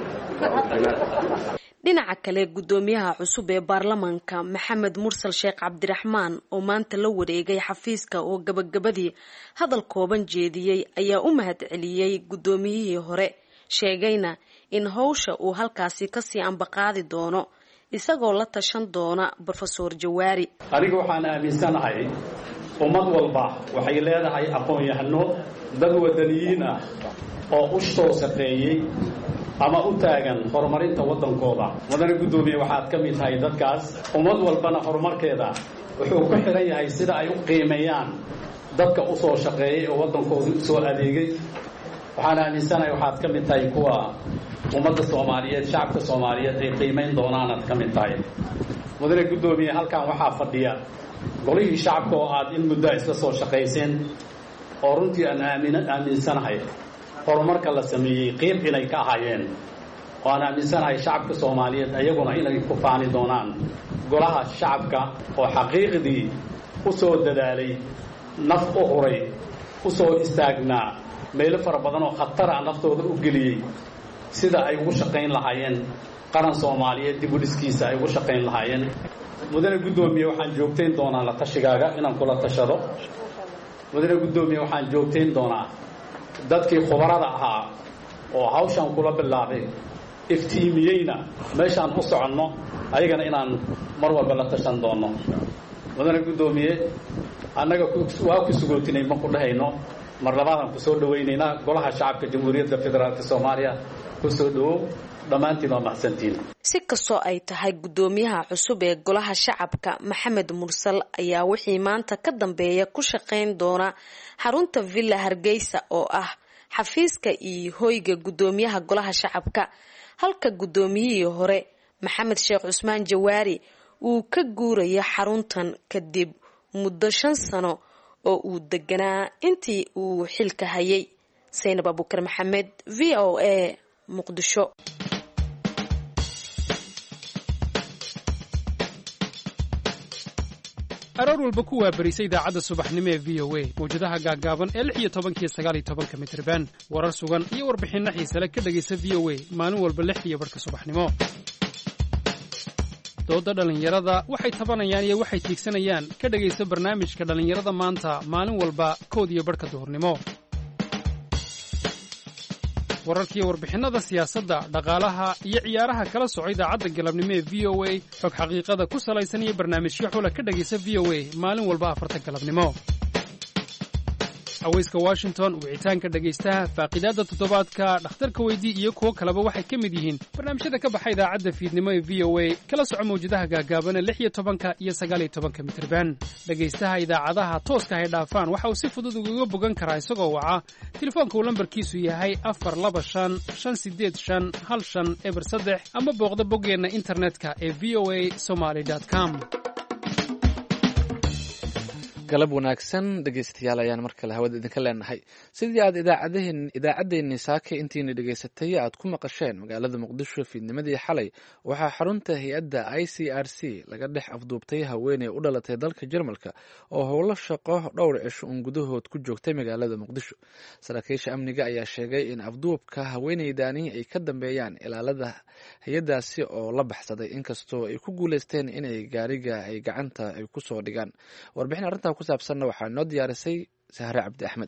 dhinaca kale gudoomiyaha cusub ee baarlamaanka Maxamed Mursal Sheekh Cabdiraxmaan oo maanta la wareegay xafiiska oo gabagabadii hadal kooban jeediyey ayaa u mahadceliyey gudoomiyihii hore, sheegayna in hawsha uu halkaasi kasii ambaqaadi doono isagoo la tashan doona Professor Jawaari. aniga waxaan aaminsanahay ummad walba waxay leedahay aqoon-yahano dad wadaniyiin ah oo u soo shaqeeyay ama u taagan horumarinta wadankooda. mudane gudoomiye waxaad ka mid tahay dadkaas. ummad walbana horumarkeeda wuxuu ku xiran yahay sida ay u qiimeeyaan dadka u soo shaqeeyay oo wadankooda soo adeegay. waxaan aaminsanahay waxaad ka mid tahay kuwa ummadda Soomaaliyeed, shacabka Soomaaliyeed ay qiimeyn doonaanaad ka mid tahay. mudane gudoomiye halkan waxaa fadhiya golihii shacabka oo aad in muddo isla soo shaqayseen oo runtii aan aaminsanahay horumarka la sameeyey qiib inay ka ahaayeen. waan aaminsanahay shacabka Soomaaliyeed ayaguna inay ku faani doonaan golaha shacabka oo xaqiiqdii u soo dadaalay, naf u huray, u soo istaagnaa meelo fara badan oo khatar ah naftooda u geliyey sida ay ugu shaqayn lahaayeen qaran Soomaaliyeed dib u dhiskiisa ay ugu shaqayn lahaayeen. mudane gudoomiye waxaan joogteyn doonaa la tashigaaga inaan kula tashado. mudane gudoomiye waxaan joogteyn doonaa dadkii khubarada ahaa oo hawshan kula bilaabay iftiimiyeyna meeshaan u soconno ayagana inaan mar walba la tashan doono. mudane gudoomiye annaga waa ku sugootinay ma ku dhahayno, mar labaadaan ku soo dhawaynaynaa golaha shacabka jamhuuriyadda federaalka Soomaaliya. ku soo dhawow dhammaantiin waa mahadsantiin. si kastoo ay tahay gudoomiyaha cusub ee golaha shacabka Maxamed Mursal ayaa wixii maanta ka dambeeya ku shaqayn doona xarunta Villa Hargeysa oo ah xafiiska iyo hoyga gudoomiyaha golaha shacabka, halka gudoomiyihii hore Maxamed Sheekh Cusmaan Jawaari uu ka guurayo xaruntan kadib muddo 5 sano oo uu deganaa intii uu xilka hayay. Zainab Abubakar Maxamed, VOA, Muqdisho. aroor walba ku waabarisay idaacadda subaxnimo ee VOA mawjadaha gaaggaaban ee 16 iyo 19 mitirban. warar sugan iyo warbixinno xiise leh ka dhegaysa VOA maalin walba 6:00 subaxnimo. dooda dhalinyarada waxay tabanayaan iyo waxay tiigsanayaan ka dhegaysa barnaamijka dhalinyarada maanta maalin walba 1:00 duhurnimo. wararkiiyo warbixinada siyaasadda, dhaqaalaha iyo ciyaaraha kala soco idaacadda galabnimo ee VOA. xog xaqiiqada ku salaysan iyo barnaamijyo xula ka dhegaysa VOA maalin walba 4 galabnimo. haweyska Washington, wicitaanka dhegaystaha, faaqidaadda toddobaadka, dhakhtarka weydii iyo kuwo kaleba waxay ka mid yihiin barnaamijyada ka baxa idaacadda fiidnimo ee VOA. kala soco mawjadaha gaagaaban ee 16 iyo 19 mitirban. dhegaystaha idaacadaha tooska hay dhaafaan waxa uu si fudud uga bogan karaa isagoo waca telefoonka uu lambarkiisu yahay 425-585-1503 ama booqda boggeenna internetka ee voasomali.com. galab wanaagsan dhegeystayaal ayaan mar kale hawada idinka leenahay. sidii aad idaacaddeenni saaka intiina dhegeysatay aad ku maqasheen magaalada muqdisho fiidnimadii xalay waxaa xarunta hay-adda i c r c laga dhex afduubtay haweeney u dhalatay dalka Jarmalka oo howlo shaqo dhowr cisho uun gudahood ku joogtay magaalada muqdisho. saraakiisha amniga ayaa sheegay in afduubka haweeneydani ay ka dambeeyaan ilaalada hay-addaasi oo la baxsaday inkastoo ay ku guuleysteen inay gaariga ay gacanta ay kusoo dhigaan. warbixin arrintaa ku saabsanna waxaa noo diyaarisay Sahre Cabdi Axmed.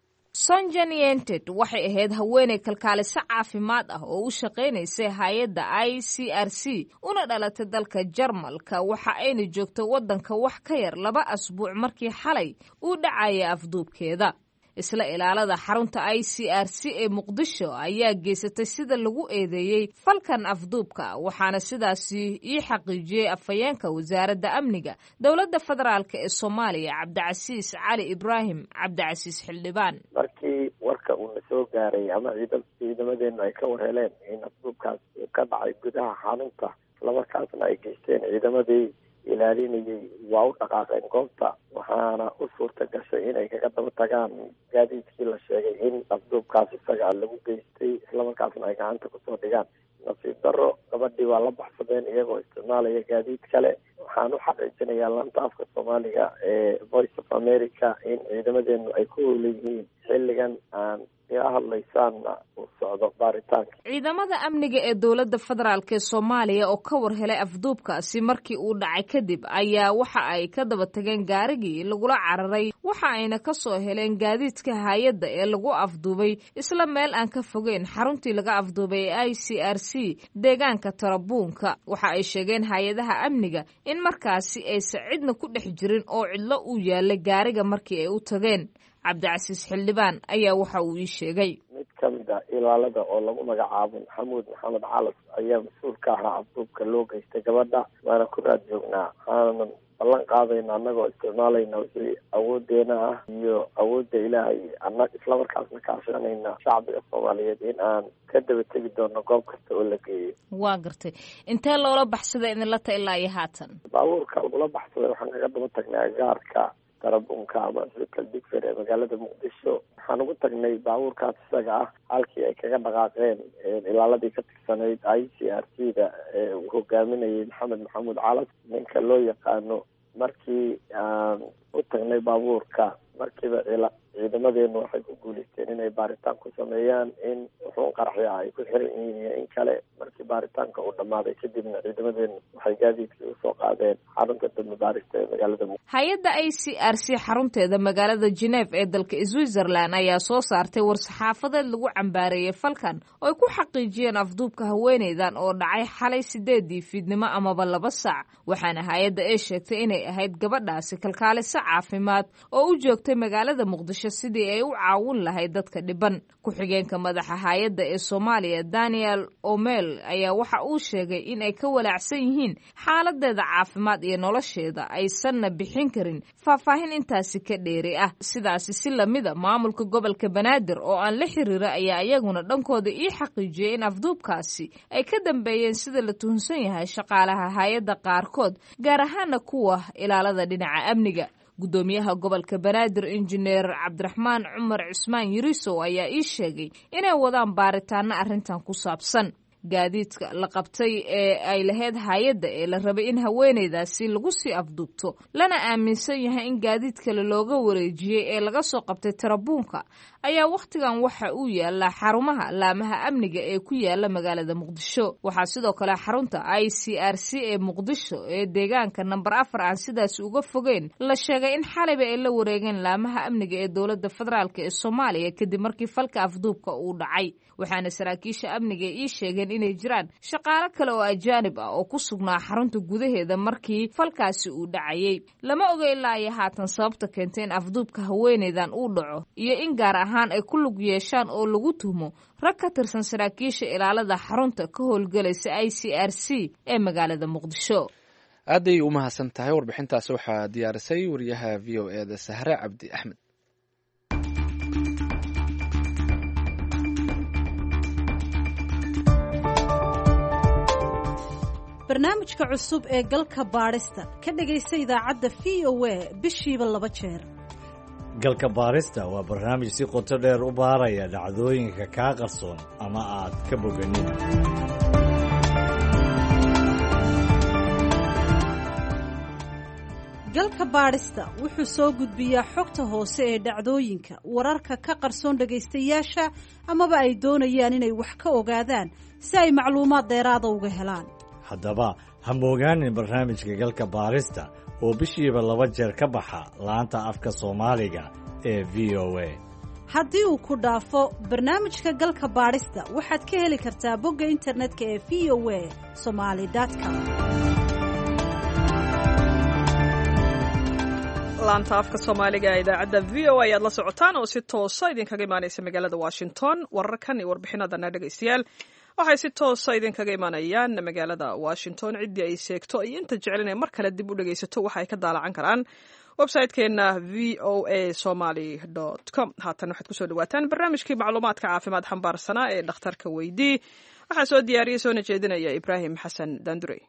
Sonjan Yented waxay ahayd haweeney kalkaaliso caafimaad ah oo u shaqaynaysay hay-adda i c r c una dhalatay dalka Jarmalka. waxa ayna joogtay waddanka wax ka yar 2 asbuuc markii xalay uu dhacayay afduubkeeda. isla ilaalada xarunta i c r c ee muqdisho ayaa geysatay sida lagu eedeeyey falkan afduubka, waxaana sidaasi ii xaqiijiyey afhayeenka wasaaradda amniga dowladda federaalk ee Soomaaliya Cabdicasiis Cali Ibraahim Cabdicasiis Xildhibaan. markii warka uu na soo gaaray ama ciidamadeenu ay ka warheleen in afduubkaas ka dhacay gudaha xarunta islamarkaasna ay geysteen ciidamadii ilaalinayay waa u dhaqaaqeen goobta, waxaana u suurta gashay inay kaga daba tagaan gaadiidkii la sheegay in afduubkaas isaga lagu geystay islamarkaasna ay gacanta kusoo dhigaan. nasiib daro gabadhii waa la baxsadeen iyagoo isticmaalaya gaadiid kale. waxaan u xaqiijinayaa laanta afka Soomaaliga ee Voice of America in ciidamadeenu ay ku howleyihiin xilligan aan ila hadlaysaanna uu socdo baaritaanka. ciidamada amniga ee dowladda federaalk ee Soomaaliya oo ka war helay afduubkaasi markii uu dhacay kadib ayaa waxa ay ka daba tageen gaarigii lagula cararay, waxa ayna ka soo heleen gaadiidka hay-adda ee lagu afduubay isla meel aan ka fogeyn xaruntii laga afduubay ee i c r c deegaanka Tarabuunka. waxa ay sheegeen hay-adaha amniga in markaasi aysan cidna ku dhex jirin oo cidlo u yaalay gaariga markii ay u tageen. Cabdicasiis Xildhibaan ayaa waxa uu ii sheegay mid ka mid ah ilaalada oo lagu magacaabo Maxamuud Maxamed Calas ayaa mas-uul ka ahaa afduubka loo geystay gabadha, waana ku raad joognaa. waxaanan ballan qaadayna annagoo isticmaalayna wixii awoodeena ah iyo awoodda ilaahay annaga islamarkaasna kaashanayna shacbiga Soomaaliyeed in aan ka daba tegi doono goob kasta oo la geeyo. waa gartay. intee loola baxsaday idinla ta ilaa iyo haatan? baabuurka lagula baxsaday waxaan kaga daba tagnay agaarka Tarabuunka ama Hotel Digfaar ee magaalada Muqdisho. waxaan ugu tagnay baabuurkaas isaga ah halkii ay kaga dhaqaaqeen ilaaladii ka tirsanayd i c r c da ee uu hogaaminayay Maxamed Maxamuud Calas ninka loo yaqaano. markii aan u tagnay baabuurka markiiba ciidamadeenu waxay ku guuleysteen inay baaritaan ku sameeyaan in wuxuun qaraxya ay ku xiran yihiin iyo in kale. markii baaritaanka uu dhammaaday kadibna ciidamadeenu waxay gaadiidkii usoo qaadeen xarunta dambi baarista ee magaalada muqdisho. hay-adda i c r c xarunteeda magaalada Geneva ee dalka Switzerland ayaa soo saartay war-saxaafadeed lagu cambaareeyey falkan oo ay ku xaqiijiyeen afduubka haweeneydan oo dhacay xalay 8 fiidnimo amaba 2 saac. waxaana hay-adda ay sheegtay inay ahayd gabadhaasi kalkaaliso caafimaad oo u joogtay magaalada muqdisho sidii ay u caawin lahayd dadka dhiban. ku-xigeenka madaxa hay-adda ee Soomaaliya Daniel Omel ayaa waxa uu sheegay in ay ka walaacsan yihiin xaaladeeda caafimaad iyo nolosheeda, aysanna bixin karin faahfaahin intaasi ka dheeri ah. sidaasi si lamida maamulka gobolka Banaadir oo aan la xiriira ayaa iyaguna dhankooda ii xaqiijiyey in afduubkaasi ay ka dambeeyeen sida la tuhunsan yahay shaqaalaha hay-adda qaarkood, gaar ahaana kuwa ilaalada dhinaca amniga. gudoomiyaha gobolka Banaadir injineer Cabdiraxmaan Cumar Cismaan Yirisow ayaa ii sheegay inay wadaan baaritaano arrintan ku saabsan. gaadiidka la qabtay ee ay lahayd hay-adda ee la rabay in haweeneydaasi lagu sii afduubto lana aaminsan yahay in gaadiid kale looga wareejiyey ee laga soo qabtay Tarabuunka ayaa wakhtigan waxa uu yaalaa xarumaha laamaha amniga ee ku yaala magaalada Muqdisho. waxaa sidoo kale xarunta i c r c ee Muqdisho ee deegaanka nambar 4 aan sidaas uga fogeyn la sheegay in xalayba ay la wareegeen laamaha amniga ee dowladda federaalk ee Soomaaliya kadib markii falka afduubka uu dhacay. waxaana saraakiisha amniga ii sheegeen inay jiraan shaqaale kale oo ajaanib ah oo ku sugnaa xarunta gudaheeda markii falkaasi uu dhacayay. lama oga ilaa iyo haatan sababta keentay in afduubka haweeneydan uu dhaco iyo in gaar ahaan ay ku lug yeeshaan oo lagu tuhmo rag ka tirsan saraakiisha ilaalada xarunta ka howlgalaysa i c r c ee magaalada Muqdisho. aaday u mahadsan tahay. warbixintaas waxaa diyaarisay wariyaha v o e da Sahre Cabdi Axmed. barnaamijka cusub ee galka baadhista ka dhegaysta idaacadda v o a bishiiba 2 jeer. galka baarista waa barnaamij si qoto dheer u baaraya dhacdooyinka kaa qarsoon ama aad ka boganin. galka baadhista wuxuu soo gudbiyaa xogta hoose ee dhacdooyinka wararka ka qarsoon dhagaystayaasha amaba ay doonayaan inay wax ka ogaadaan si ay macluumaad dheeraada uga helaan. haddaba ha moogaanin barnaamijka galka baarista oo bishiiba 2 jeer ka baxa laanta afka Soomaaliga ee VOA. haddii uu ku dhaafo barnaamijka galka baadhista waxaad ka heli kartaa bogga internetka ee voasomali.com. laanta afka soomaaliga ee idaacadda v o a ayaad la socotaan oo si toosa idinkaga imaanaysa magaalada washington. wararkan iyo warbixinadana dhegaystayaal waxay si toosa idinkaga imaanayaan magaalada washington. ciddii ay seegto iyo inta jecel inay mar kale dib u dhegaysato waxa ay ka daalacan karaan website-keena voasomali.com. haatan waxaad kusoo dhawaataan barnaamijkii macluumaadka caafimaad xambaarsanaa ee dhakhtarka weydii. waxaa soo diyaariyey soona jeedinaya ibraahim xasan daandurey.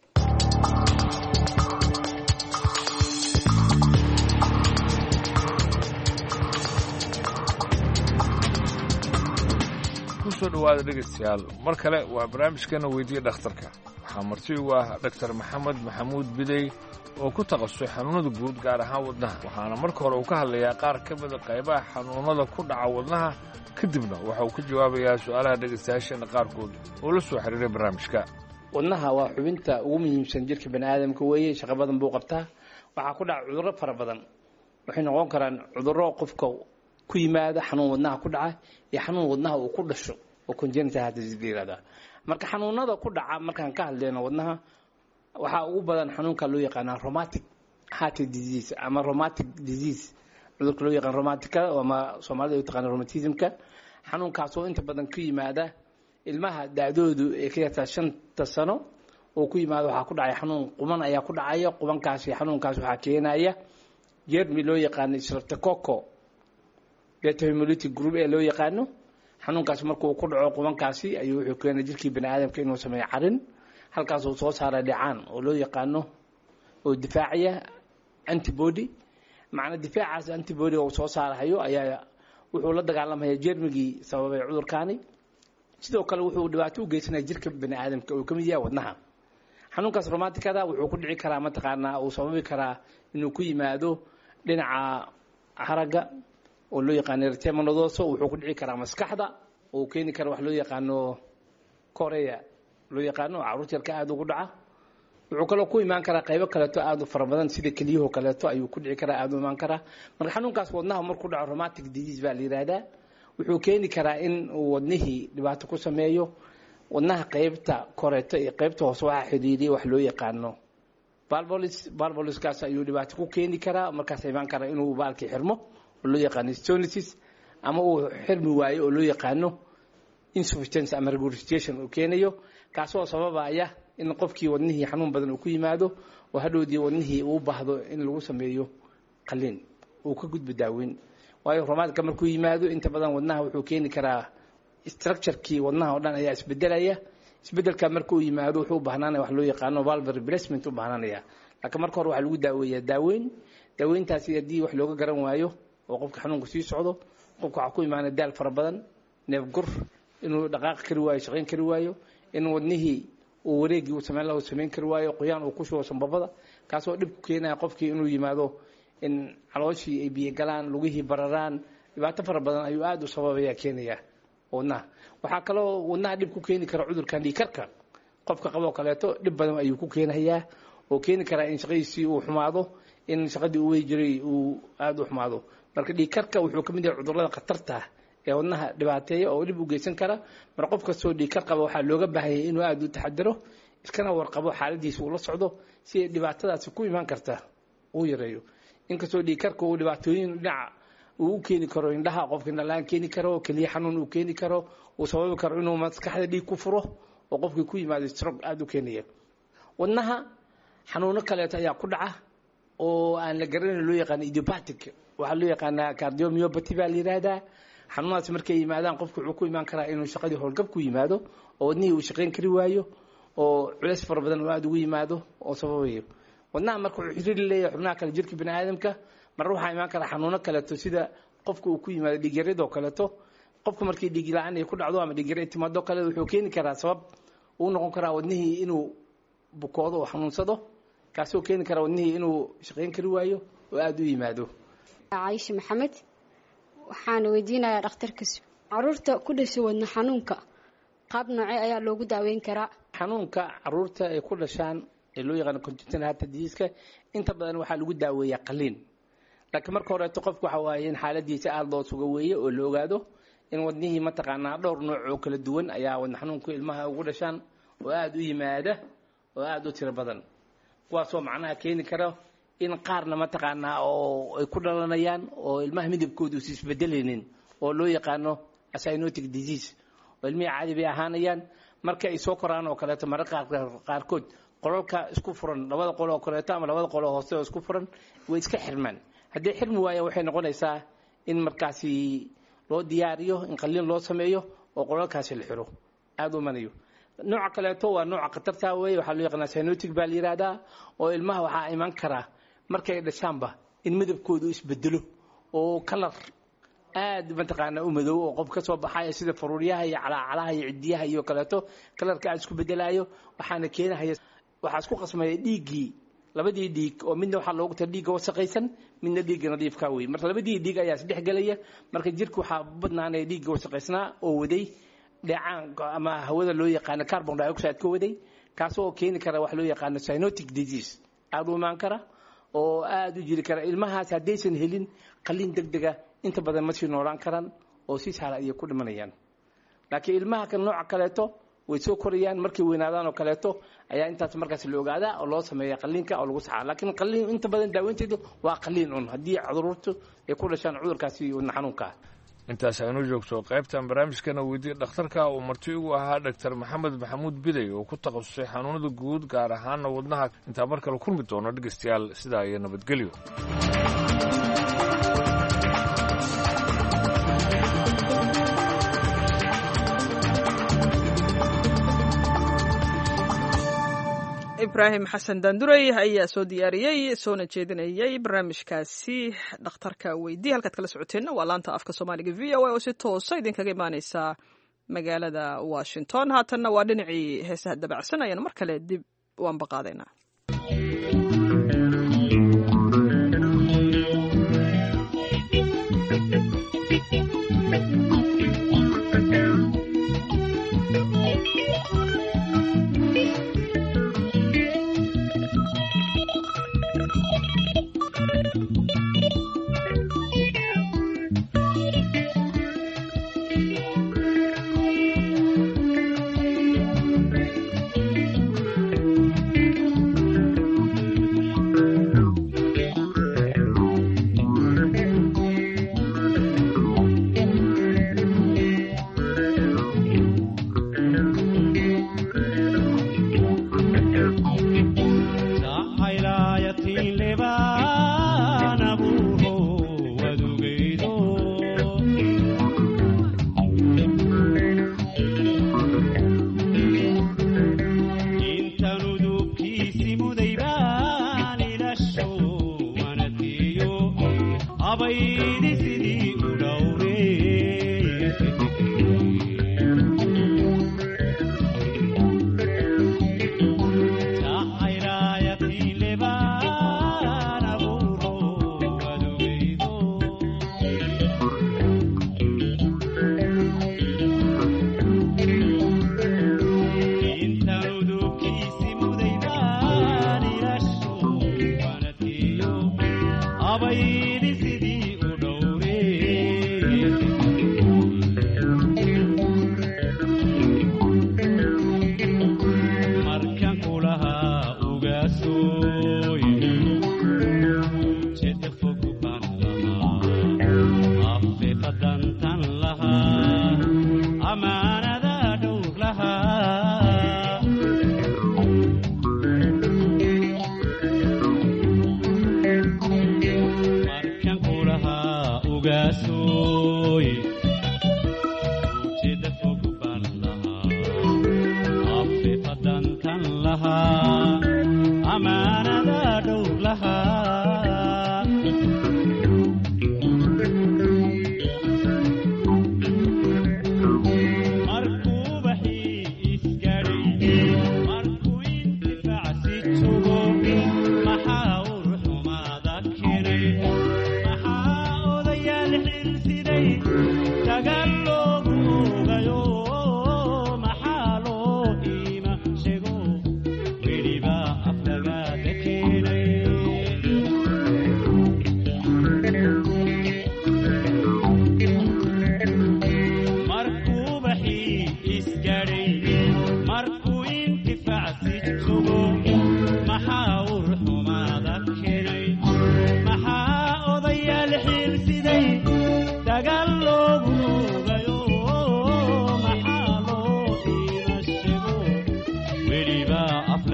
kusoo dhawaada dhegaystayaal mar kale waa barnaamijkeena weydiiya dhakhtarka. waxaa marti u ah dhaktar maxamed maxamuud bidey oo ku takhasusay xanuunada guud gaar ahaan wadnaha. waxaana marka hore uu ka hadlayaa qaar ka mida qaybaha xanuunada ku dhaca wadnaha, kadibna waxa uu ka jawaabayaa su'aalaha dhegaystayaasheena qaarkood oo la soo xiriiray barnaamijka. wadnaha waa xubinta ugu muhiimsan jirka bani'aadamka weeye, shaqo badan buu qabtaa. waxaa ku dhaca cudurro fara badan. waxay noqon karaan cudurro qofka ku yimaada xanuun wadnaha ku dhaca iyo xanuun wadnaha uu ku dhasho oo congenital heart disease la yiraahdo. marka xanuunada ku dhaca markaan ka hadlayno wadnaha waxaa ugu badan xanuunka loo yaqaan rheumatic heart disease ama rheumatic disease, cudurka loo yaqaan rheumatica ama Soomaalida u taqaan rheumatismka. xanuunkaas oo inta badan ku yimaada ilmaha da'doodu ee ka yartaa 5 sano oo ku yimaada waxaa ku dhacay xanuun quman ayaa ku dhacaya. qumankaasi xanuunkaas waxaa keenaya jeermi loo yaqaan Streptococcus beta hemolytic group ee loo yaqaano. xanuunkaas markuu ku dhaco qumankaasi ayuu wuxuu keenay jirkii bani'aadamka inuu sameeyo carin, halkaas uu soo saaray dhacaan oo loo yaqaano oo difaaciya antibody. macna difaacaas antibody oo soo saarayo ayaa wuxuu la dagaalamaya jeermigii sababay cudurkaani. sidoo kale wuxuu dhibaato u geysanayaa jirka bani'aadamka oo kamid yahay wadnaha. xanuunkaas rheumaticada wuxuu ku dhici karaa mataqaanaa uu sababi karaa inuu ku yimaado dhinaca haragga oo loo yaqaan erythema nodoso. wuxuu ku dhici karaa maskaxda oo keeni kara wax loo yaqaano korea loo yaqaano caruurta yarka aad ugu dhaca. wuxuu kaloo ku imaan karaa qaybo kaleeto aad u fara badan sida keliyaha kaleeto ayuu ku dhici karaa, aad u imaan karaa. marka xanuunkaas wadnaha markuu dhaco rheumatic disease baa la yiraahdaa. wuxuu keeni karaa in uu wadnihii dhibaato ku sameeyo. wadnaha qaybta koreeto iyo qaybta hoose waxaa xidhiidhiya wax loo yaqaano valvuliskaas ayuu dhibaato ku keeni karaa. markaas imaan karaa inuu baalkii xirmo oo loo yaqaano stenosis, ama uu xirmi waayo oo loo yaqaano insufficiency ama regurgitation uu keenayo, kaasoo sababaya in qofkii wadnihii xanuun badan uu ku yimaado oo hadhowdii wadnihii uu baahdo in lagu sameeyo qalliin uu ka gudbo daaweyn. waayo rheumatic markuu yimaado inta badan wadnaha wuxuu keeni karaa structure-kii wadnaha oo dhan ayaa isbedelaya. isbedelka markuu yimaado wuxuu u baahnaanaya wax loo yaqaano valve replacement u baahnanaya. laakiin marka hore waxaa lagu daaweeyaa daaweyntaasi haddii wax looga garan waayo oo qofka xanuunku sii socdo, qofka waxaa ku imaanaya daal fara badan, neef gur, inuu dhaqaaqi kari waayo, shaqayn kari waayo, in wadnihii uu wareegii uu samayn lahaa uu samayn kari waayo, qoyaan uu ku shubo sanbabada, kaasoo dhib ku keenaya qofkii inuu yimaado in calooshii ay biyo galaan, lugihii bararaan. dhibaato fara badan ayuu aad u sababaya keenaya wadnaha. waxaa kaloo wadnaha dhib ku keeni kara cudurkan dhiigkarka. qofka qaboo kaleeto dhib badan ayuu ku keenayaa oo keeni karaa in shaqadiisii uu xumaado, in shaqadii uu wey jiray uu aad u xumaado. marka dhiigkarka wuxuu ka mid yahay cudurrada khatarta ee wadnaha dhibaateeya oo dhib u geysan kara. mar qof kastoo dhiigkar qaba waxaa looga baahanyay inuu aad u taxadaro, iskana warqabo xaaladiisa uu la socdo si ay dhibaatadaasi ku imaan karta uu yareeyo. inkastoo dhiigkarka uu dhibaatooyin dhinaca uu u keeni karo indhaha, qofka indhalaan keeni karo, keliya xanuun uu keeni karo, uu sababi karo inuu maskaxda dhiig ku furo oo qofkii ku yimaado stroke aad u keenaya. wadnaha xanuuno kaleeto ayaa ku dhaca oo aan la garanayn loo yaqaan idiopathic. waxaa loo yaqaanaa cardiomyopathy baa la yiraahdaa. xanuunadas markay yimaadaan qofku wuxuu ku imaan karaa inuu shaqadii howlgab ku yimaado oo wadnihii uu shaqayn kari waayo oo culays fara badan oo aada ugu yimaado oo sababayo. wadnaha marka wuxuu xiriir leeyahay xubnaha kale jirka bini aadamka, mar waxaa imaan kara xanuuno kaleeto sida qofka uu ku yimaado dhiigyaradoo kaleeto. qofka markii dhiig la-aan ay ku dhacdo ama dhiigyara timaado kale wuxuu keeni karaa sabab uu noqon karaa wadnihii inuu bukoodo oo xanuunsado, kaasoo keeni karaa wadnihii inuu shaqayn kari waayo oo aada u yimaado. Caaisha Maxamed, waxaan weydiinayaa dhakhtarka caruurta ku dhashay wadna xanuunka qaab noocee ayaa loogu daaweyn karaa? xanuunka caruurta ay ku dhashaan ee loo yaqaan congenital heart disease inta badan waxaa lagu daaweeyaa qaliin. laakiin marka horeeto qofku waxa waaye in xaaladiisa aada loo suga weeye oo la ogaado in wadnihii mataqaanaa dhowr nooc oo kala duwan ayaa wadna xanuunku ilmaha ugu dhashaan oo aada u yimaada oo aada u tiro badan, kuwaasoo macnaha keeni kara in qaarna mataqaanaa oo ay ku dhalanayaan oo ilmaha midabkooda uusan isbedelaynin oo loo yaqaano cyanotic disease, oo ilmihii caadi bay ahaanayaan. marka ay soo koraan oo kaleeto mararka qaarkood qolalka isku furan, labada qol oo kaleeto ama labada qol oo hoose oo isku furan way iska xirmaan. haddii xirmi waaya waxay noqonaysaa in markaasi loo diyaariyo in qaliin loo sameeyo oo qolalkaasi la xiro aada u manayo. nooca kaleeto waa nooca khatarta weeye, waxaa loo yaqaanaa cyanotic baa la yidhaahdaa, oo ilmaha waxaa iman karaa markay dhashaanba in midabkoodu isbedelo oo kalar aad mataqaanaa u madow oo qof ka soo baxaya sida faruuryaha iyo calaacalaha iyo cidiyaha iyo kaleeto kalarka aad isku bedelaayo. waxaana keenahaya waxaa isku qasmaya dhiiggii, labadii dhiig oo midna waxaa loogu tala dhiigga wasaqaysan midna dhiigga nadiifka wey. marka labadii dhiig ayaa isdhex gelaya, marka jirka waxaa badnaanaya dhiigga wasaqaysnaa oo waday dheecaan ama hawada loo yaqaano carbon dioxide ka waday, kaasoo keeni kara wax loo yaqaano cyanotic disease aada u imaan kara oo aada u jiri kara. ilmahaas haddaysan helin qaliin degdega inta badan ma sii noolaan karaan oo si sahla ayay ku dhimanayaan. laakiin ilmaha kan nooca kaleeto way soo korayaan, markay weynaadaan oo kaleeto ayaa intaas markaas la ogaadaa oo loo sameeya qaliinka oo lagu saxaa. laakiin qaliin inta badan daaweynteedu waa qaliin un haddii caruurtu ay ku dhashaan cudurkaasi wadna xanuunka. intaas aynu joogto qaybtan barnaamijkana weydiiya dhakhtarka uu marti ugu ahaa Dr. Maxamed Maxamuud Bidey oo ku takhasusay xanuunada guud gaar ahaan wadnaha. intaa mar kale kulmi doono dhegeystayaal, sidaa iyo nabadgelyo. ibraahim xasan daanduray ayaa soo diyaariyey soona jeedinayay barnaamijkaasi dhakhtarka weydiiya. halkaad kala socoteenna waa laanta afka soomaaliga v o a oo si toosa idinkaga imaaneysa magaalada washington. haatanna waa dhinacii heesaha dabacsan ayaan mar kale dib u ambaqaadaynaa.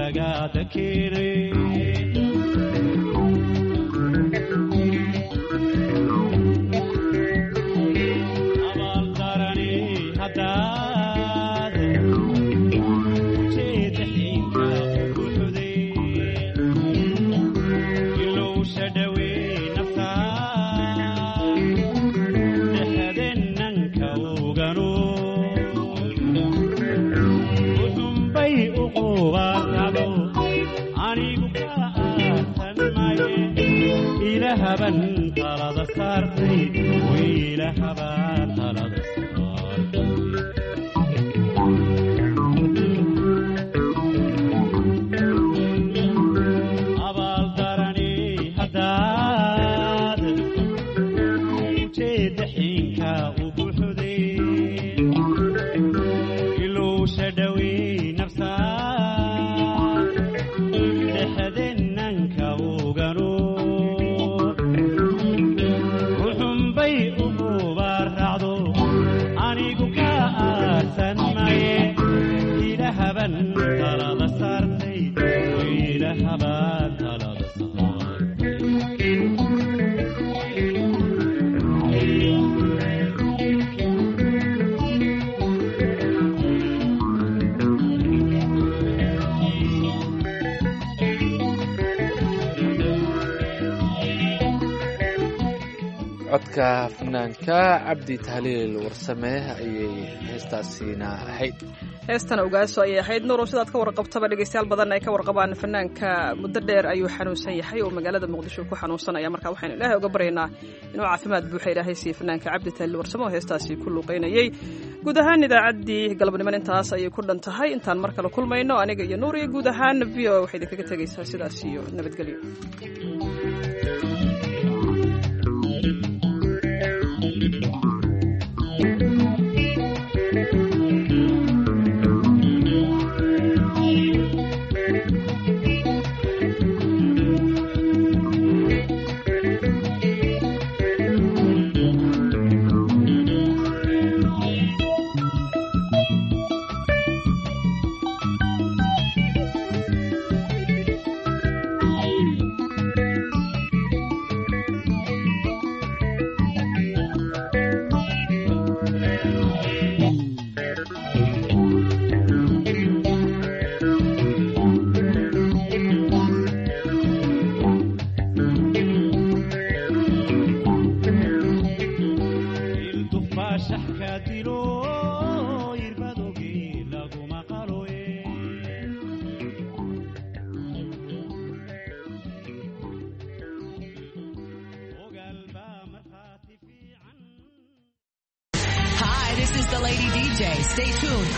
agaada keenay abaaldarani haddaad ujeeda xiinka ugu xuday ilowsha dhawey naftaa dhexdennanka ogano uxunbay uqubaartado anigu ka aarsan maye ilahaban talada saartay wiilahaban talada saartay abaaldarani haddaad ujeeda xiinka ugu xuday ilowsha dhawey nafsaa dhexdennanka ogano uxunbay uqubaaracdo anigu ka aarsan maye ilahaban talada saartay ilahaban talada codka fanaanka cabdi tahliil warsame ayay heestaasiina ahayd. heestana ogaaso ayay ahayd nuur sidaad ka warqabtaba dhegeystayaal badan ay ka warqabaan fanaanka muddo dheer ayuu xanuunsan yahay oo magaalada muqdisho ku xanuunsanaya marka waxaynu ilaahay uga baryaynaa inuu caafimaad buuxa ilaahay siiyo fanaanka cabdi tahliil warsame oo heestaasi ku luuqeynayay. guud ahaan idaacaddii galabnimo intaas ayay ku dhan tahay. intaan mar kale kulmayno aniga iyo nuur iyo guud ahaan v o waxay idinkaga tegaysaa sidaas iyo nabadgelyo. Hi, this is the Lady DJ. Stay tuned.